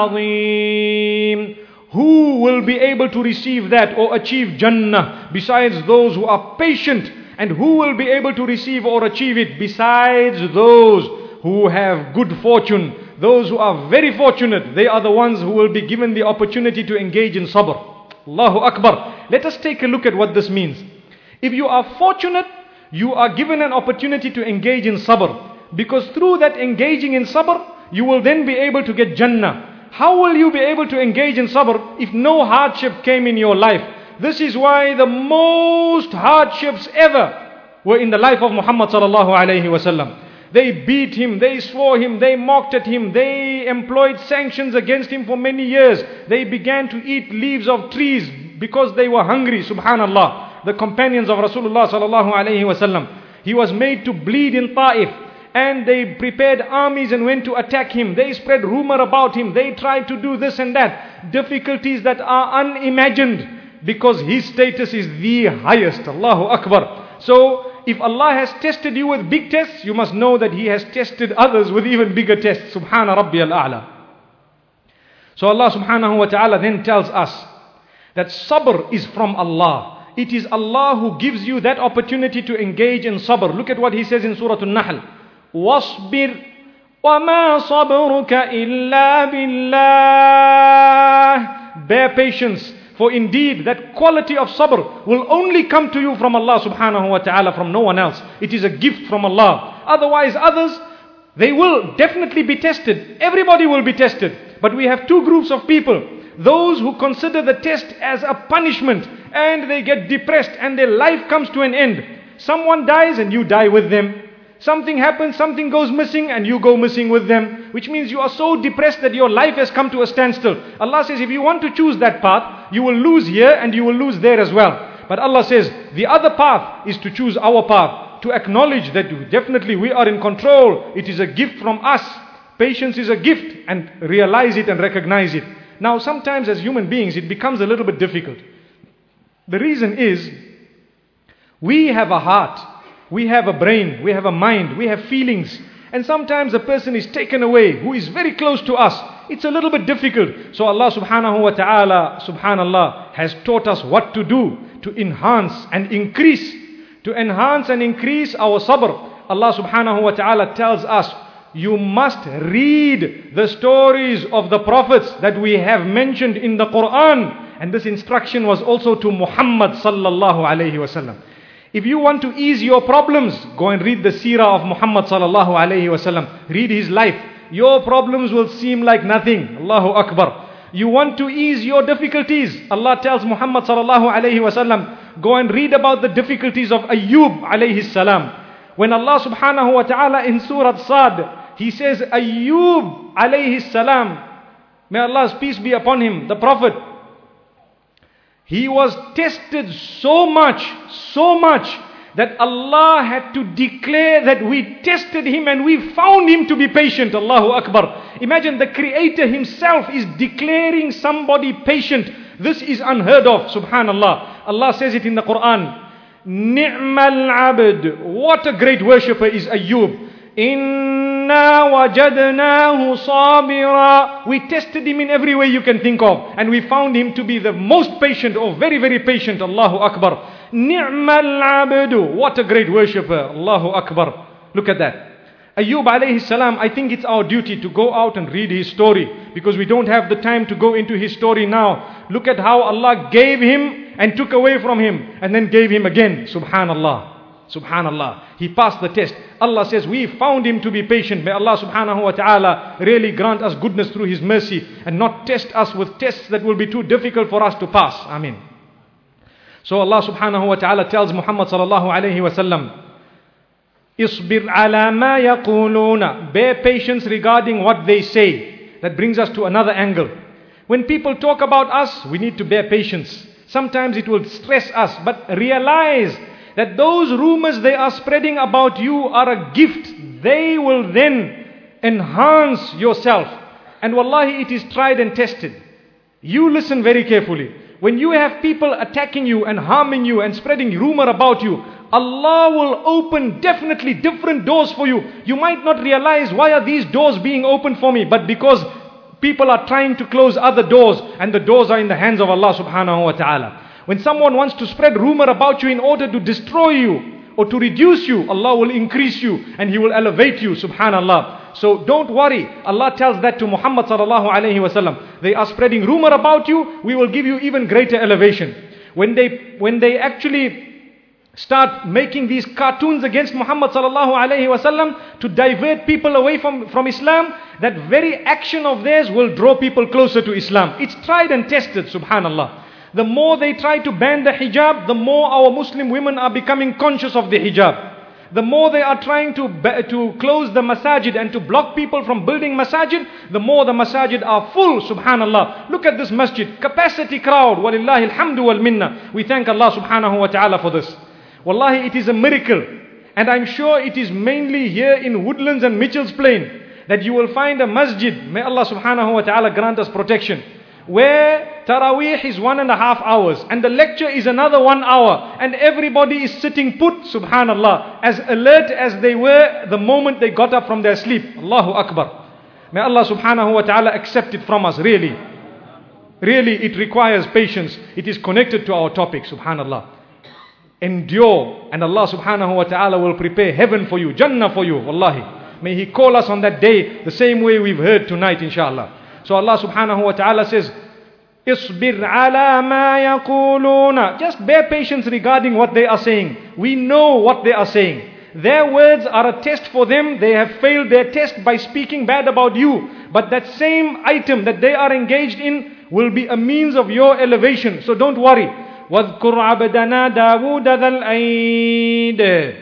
A: عَظِيمٍ. Who will be able to receive that or achieve Jannah besides those who are patient? And who will be able to receive or achieve it besides those who have good fortune? Those who are very fortunate, they are the ones who will be given the opportunity to engage in sabr. Allahu Akbar. Let us take a look at what this means. If you are fortunate, you are given an opportunity to engage in sabr, because through that engaging in sabr, you will then be able to get Jannah. How will you be able to engage in sabr if no hardship came in your life? This is why the most hardships ever were in the life of Muhammad sallallahu alayhi wasallam. They beat him, they swore him, they mocked at him, they employed sanctions against him for many years. They began to eat leaves of trees because they were hungry, subhanallah. The companions of Rasulullah sallallahu alayhi wasallam. He was made to bleed in Ta'if, and they prepared armies and went to attack him. They spread rumor about him. They tried to do this and that. Difficulties that are unimagined, because his status is the highest. Allahu Akbar. So, if Allah has tested you with big tests, you must know that He has tested others with even bigger tests. Subhana Rabbi al-A'la. So Allah subhanahu wa ta'ala then tells us that sabr is from Allah. It is Allah who gives you that opportunity to engage in sabr. Look at what He says in Surah An-Nahl. وَاصْبِرْ وَمَا صَبْرُكَ إِلَّا بِاللَّهِ. Bear patience. For indeed, that quality of sabr will only come to you from Allah subhanahu wa ta'ala, from no one else. It is a gift from Allah. Otherwise, others, they will definitely be tested. Everybody will be tested. But we have two groups of people. Those who consider the test as a punishment, and they get depressed and their life comes to an end. Someone dies and you die with them. Something happens, something goes missing, and you go missing with them. Which means you are so depressed that your life has come to a standstill. Allah says if you want to choose that path, you will lose here and you will lose there as well. But Allah says the other path is to choose our path. To acknowledge that definitely we are in control. It is a gift from us. Patience is a gift, and realize it and recognize it. Now sometimes as human beings it becomes a little bit difficult. The reason is, we have a heart. We have a brain, we have a mind, we have feelings. And sometimes a person is taken away who is very close to us. It's a little bit difficult. So Allah subhanahu wa ta'ala, subhanallah, has taught us what to do to enhance and increase. To enhance and increase our sabr. Allah subhanahu wa ta'ala tells us, you must read the stories of the prophets that we have mentioned in the Quran. And this instruction was also to Muhammad sallallahu alayhi wa sallam. If you want to ease your problems, go and read the seerah of Muhammad sallallahu alayhi wa sallam. Read his life. Your problems will seem like nothing. Allahu Akbar. You want to ease your difficulties. Allah tells Muhammad sallallahu alayhi wa sallam, go and read about the difficulties of Ayyub alayhi salam. When Allah subhanahu wa ta'ala in Surah Sad, He says Ayyub alayhi salam, may Allah's peace be upon him, the Prophet, He was tested so much, so much, that Allah had to declare that we tested him and we found him to be patient. Allahu Akbar. Imagine the Creator himself is declaring somebody patient. This is unheard of, subhanallah. Allah says it in the Quran. Ni'mal abd. What a great worshipper is Ayyub. Inna wajadnahu sabira. We tested him in every way you can think of, and we found him to be the most patient, or very very patient. Allahu Akbar. Ni'mal abdu. What a great worshipper. Allahu Akbar. Look at that. Ayyub alayhi salam, I think it's our duty to go out and read his story, because we don't have the time to go into his story now. Look at how Allah gave him and took away from him and then gave him again. Subhanallah. Subhanallah. He passed the test. Allah says we found him to be patient. May Allah subhanahu wa ta'ala really grant us goodness through his mercy and not test us with tests that will be too difficult for us to pass. Ameen. So Allah subhanahu wa ta'ala tells Muhammad sallallahu alayhi wa sallam, Isbir ala ma yaquluna. Bear patience regarding what they say. That brings us to another angle. When people talk about us, we need to bear patience. Sometimes it will stress us, but realize that those rumors they are spreading about you are a gift. They will then enhance yourself. And wallahi, it is tried and tested. You listen very carefully. When you have people attacking you and harming you and spreading rumor about you, Allah will open definitely different doors for you. You might not realize, why are these doors being opened for me? But because people are trying to close other doors, and the doors are in the hands of Allah subhanahu wa ta'ala. When someone wants to spread rumor about you in order to destroy you or to reduce you, Allah will increase you and He will elevate you, subhanallah. So don't worry. Allah tells that to Muhammad sallallahu alayhi wa sallam. They are spreading rumor about you, we will give you even greater elevation. When they, when they actually start making these cartoons against Muhammad sallallahu alayhi wa sallam to divert people away from, from Islam, that very action of theirs will draw people closer to Islam. It's tried and tested, subhanallah. The more they try to ban the hijab, the more our Muslim women are becoming conscious of the hijab. The more they are trying to, to close the masajid and to block people from building masajid, the more the masajid are full, subhanallah. Look at this masjid, capacity crowd, walillahi alhamdu wal minna. We thank Allah subhanahu wa ta'ala for this. Wallahi, it is a miracle. And I'm sure it is mainly here in Woodlands and Mitchell's Plain that you will find a masjid, may Allah subhanahu wa ta'ala grant us protection, where Taraweeh is one and a half hours and the lecture is another one hour and everybody is sitting put, subhanallah, as alert as they were the moment they got up from their sleep. Allahu Akbar. May Allah subhanahu wa ta'ala accept it from us, really. Really, it requires patience. It is connected to our topic, subhanallah. Endure, and Allah subhanahu wa ta'ala will prepare heaven for you, Jannah for you, wallahi. May He call us on that day the same way we've heard tonight, inshallah. So Allah subhanahu wa ta'ala says, Isbir ala ma yaquluna. Just bear patience regarding what they are saying. We know what they are saying. Their words are a test for them. They have failed their test by speaking bad about you. But that same item that they are engaged in will be a means of your elevation. So don't worry. وَاذْكُرْ عَبْدَنَا دَاوُودَ ذَا الْأَيْدِ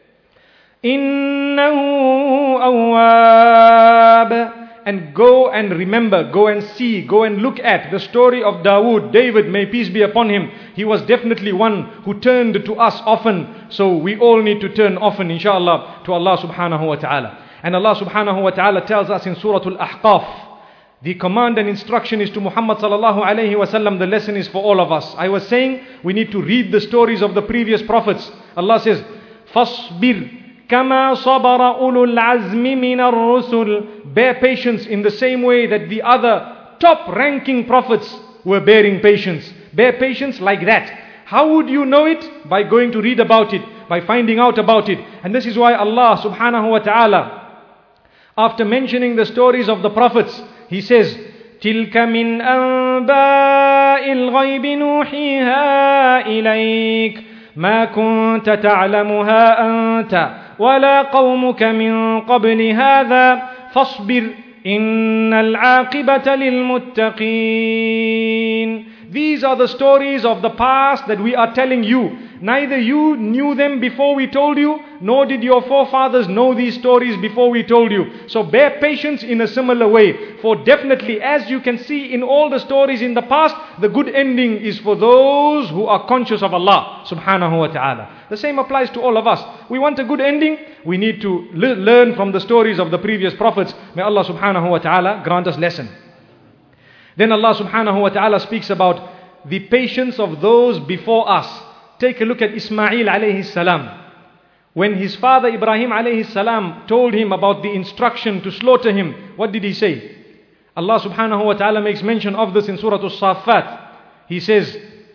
A: إِنَّهُ أَوَّابٌ. And go and remember, go and see, go and look at the story of Dawood, David, may peace be upon him. He was definitely one who turned to us often. So we all need to turn often, inshallah, to Allah subhanahu wa ta'ala. And Allah subhanahu wa ta'ala tells us in Surah Al-Ahqaf, the command and instruction is to Muhammad sallallahu alayhi wa sallam. The lesson is for all of us. I was saying we need to read the stories of the previous prophets. Allah says, فَاصْبِرْ كَمَا صَبَرَ أُولُو الْعَزْمِ مِنَ الرُّسُلِ. Bear patience in the same way that the other top-ranking prophets were bearing patience. Bear patience like that. How would you know it? By going to read about it, by finding out about it. And this is why Allah subhanahu wa ta'ala, after mentioning the stories of the prophets, He says, تِلْكَ مِنْ أَنْبَاءِ الْغَيْبِ نُوحِيهَا إِلَيْكَ مَا كُنْتَ تَعْلَمُهَا أَنْتَ ولا قومك من قبل هذا فاصبر إن العاقبة للمتقين. These are the stories of the past that we are telling you. Neither you knew them before we told you, nor did your forefathers know these stories before we told you. So bear patience in a similar way. For definitely, as you can see in all the stories in the past, the good ending is for those who are conscious of Allah subhanahu wa ta'ala. The same applies to all of us. We want a good ending, we need to le- learn from the stories of the previous prophets. May Allah subhanahu wa ta'ala grant us lesson. Then Allah subhanahu wa ta'ala speaks about the patience of those before us. Take a look at Ismail alayhi salam. When his father Ibrahim alayhi salam told him about the instruction to slaughter him, what did he say? Allah subhanahu wa ta'ala makes mention of this in Surah As-Saffat. He says,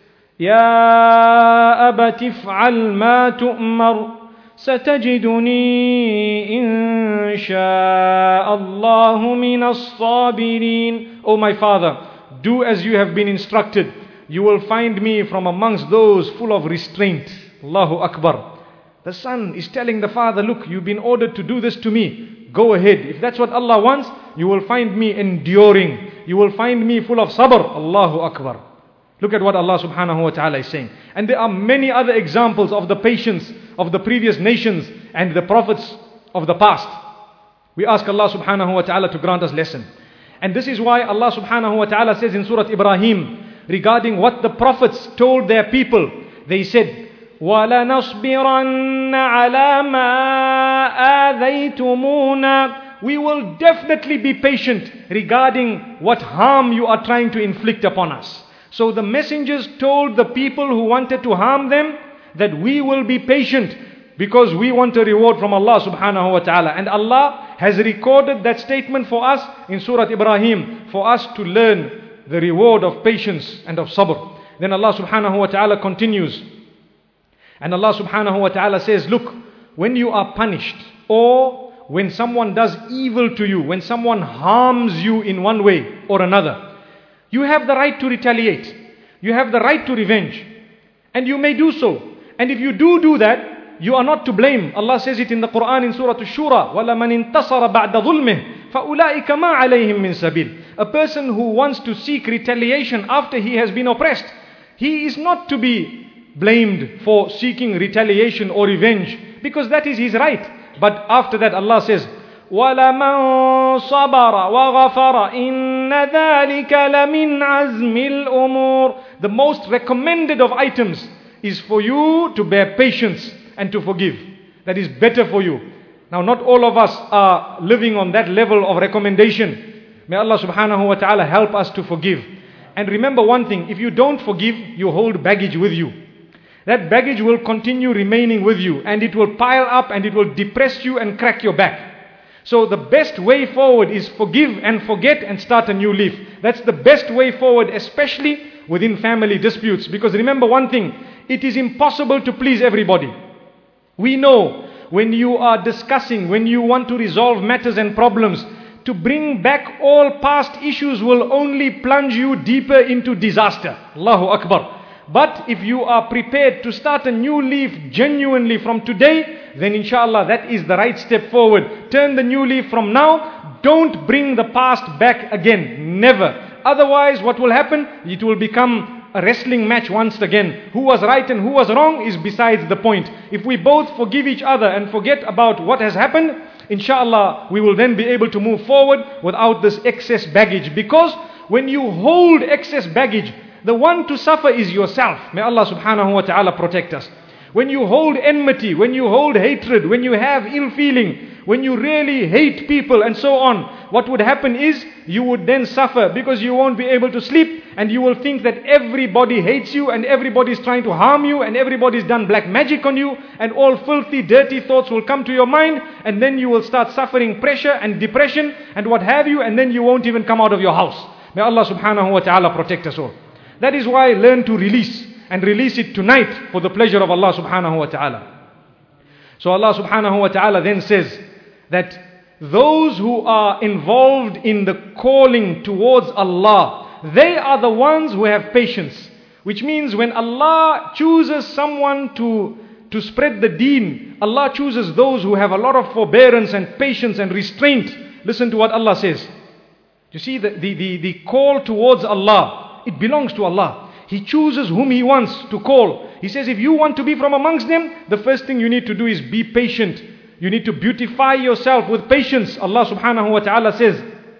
A: Ya abati f'al ma tu'mar satajiduni insha'Allahu minas sabirin. O my father, do as you have been instructed. You will find me from amongst those full of restraint. Allahu Akbar. The son is telling the father, look, you've been ordered to do this to me. Go ahead. If that's what Allah wants, you will find me enduring. You will find me full of sabr. Allahu Akbar. Look at what Allah subhanahu wa ta'ala is saying. And there are many other examples of the patience of the previous nations and the prophets of the past. We ask Allah subhanahu wa ta'ala to grant us lesson. And this is why Allah subhanahu wa ta'ala says in Surah Ibrahim, regarding what the prophets told their people, they said, وَلَنَصْبِرَنَّ عَلَى مَا آذَيْتُمُونَا. We will definitely be patient regarding what harm you are trying to inflict upon us. So the messengers told the people who wanted to harm them that we will be patient because we want a reward from Allah subhanahu wa ta'ala. And Allah has recorded that statement for us in Surah Ibrahim, for us to learn the reward of patience and of sabr. Then Allah subhanahu wa ta'ala continues. And Allah subhanahu wa ta'ala says, look, when you are punished, or when someone does evil to you, when someone harms you in one way or another, you have the right to retaliate. You have the right to revenge. And you may do so. And if you do do that, you are not to blame. Allah says it in the Quran in Surah Ash-Shura, وَلَمَنْ انْتَصَرَ بَعْدَ ظُلْمِهِ فَأُولَٰئِكَ مَا عَلَيْهِمْ مِنْ سَبِيلٍ. A person who wants to seek retaliation after he has been oppressed, he is not to be blamed for seeking retaliation or revenge, because that is his right. But after that Allah says, وَلَمَنْ صَبَرَ وَغَفَرَ إِنَّ ذَلِكَ لَمِنْ عَزْمِ الْأُمُورِ. The most recommended of items is for you to bear patience and to forgive. That is better for you. Now not all of us are living on that level of recommendation. May Allah subhanahu wa ta'ala help us to forgive. And remember one thing, if you don't forgive, you hold baggage with you. That baggage will continue remaining with you, and it will pile up and it will depress you and crack your back. So the best way forward is forgive and forget and start a new leaf. That's the best way forward, especially within family disputes. Because remember one thing, it is impossible to please everybody. We know when you are discussing, when you want to resolve matters and problems, to bring back all past issues will only plunge you deeper into disaster. Allahu Akbar. But if you are prepared to start a new leaf genuinely from today, then inshallah that is the right step forward. Turn the new leaf from now. Don't bring the past back again. Never. Otherwise what will happen? It will become a wrestling match once again. Who was right and who was wrong is besides the point. If we both forgive each other and forget about what has happened, inshallah we will then be able to move forward without this excess baggage. Because when you hold excess baggage, the one to suffer is yourself. May Allah subhanahu wa ta'ala protect us. When you hold enmity, when you hold hatred, when you have ill feeling, when you really hate people and so on, what would happen is you would then suffer because you won't be able to sleep, and you will think that everybody hates you and everybody is trying to harm you and everybody's done black magic on you, and all filthy, dirty thoughts will come to your mind, and then you will start suffering pressure and depression and what have you, and then you won't even come out of your house. May Allah subhanahu wa ta'ala protect us all. That is why learn to release, and release it tonight for the pleasure of Allah subhanahu wa ta'ala. So Allah subhanahu wa ta'ala then says that those who are involved in the calling towards Allah, they are the ones who have patience. Which means when Allah chooses someone to, to spread the deen, Allah chooses those who have a lot of forbearance and patience and restraint. Listen to what Allah says. You see, the, the, the, the call towards Allah, it belongs to Allah. He chooses whom He wants to call. He says if you want to be from amongst them, the first thing you need to do is be patient. You need to beautify yourself with patience. Allah subhanahu wa ta'ala says,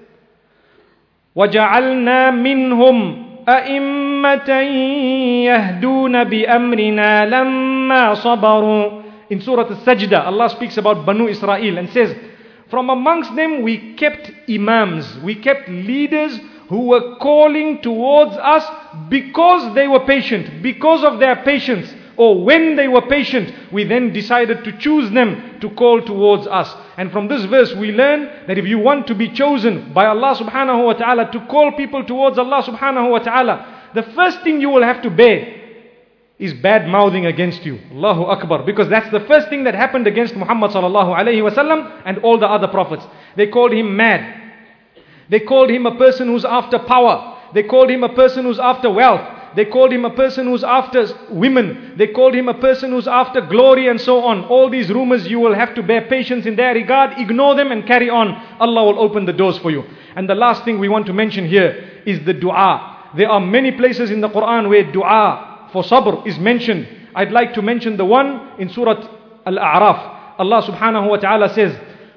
A: وَجَعَلْنَا مِنْهُمْ أَئِمَّةً يَهْدُونَ بِأَمْرِنَا لَمَّا صَبَرُوا. In Surah Al-Sajdah, Allah speaks about Banu Israel and says, from amongst them we kept imams, we kept leaders who were calling towards us because they were patient, because of their patience. Or when they were patient, we then decided to choose them to call towards us. And from this verse we learn that if you want to be chosen by Allah subhanahu wa ta'ala to call people towards Allah subhanahu wa ta'ala, the first thing you will have to bear is bad mouthing against you. Allahu Akbar. Because that's the first thing that happened against Muhammad sallallahu alayhi wa sallam and all the other prophets. They called him mad. They called him a person who's after power. They called him a person who's after wealth. They called him a person who's after women. They called him a person who's after glory and so on. All these rumors, you will have to bear patience in their regard. Ignore them and carry on. Allah will open the doors for you. And the last thing we want to mention here is the dua. There are many places in the Quran where dua for sabr is mentioned. I'd like to mention the one in Surah Al-A'raf. Allah subhanahu wa ta'ala says,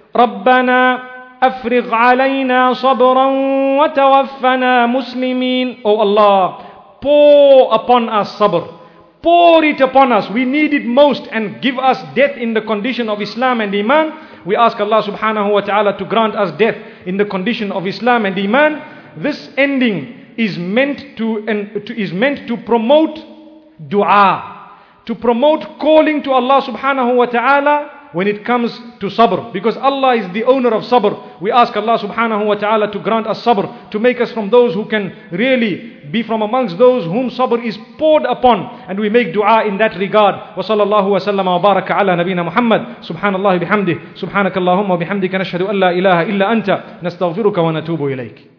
A: رَبَّنَا أَفْرِغْ عَلَيْنَا صَبْرًا وَتَوَفَّنَا مُسْلِمِينَ. Oh Allah, pour upon us sabr. Pour it upon us. We need it most, and give us death in the condition of Islam and Iman. We ask Allah subhanahu wa ta'ala to grant us death in the condition of Islam and Iman. This ending is meant to, and to is meant to promote dua, to promote calling to Allah subhanahu wa ta'ala when it comes to sabr, because Allah is the owner of sabr. We ask Allah subhanahu wa ta'ala to grant us sabr, to make us from those who can really be from amongst those whom sabr is poured upon, and we make dua in that regard. Wa sallallahu wa sallama wa baraka ala nabina Muhammad. Subhanallah bihamdih, subhanakallahumma wa bihamdika nashhadu an la ilaha illa anta, nastaghfiruka wa natubu ilayk.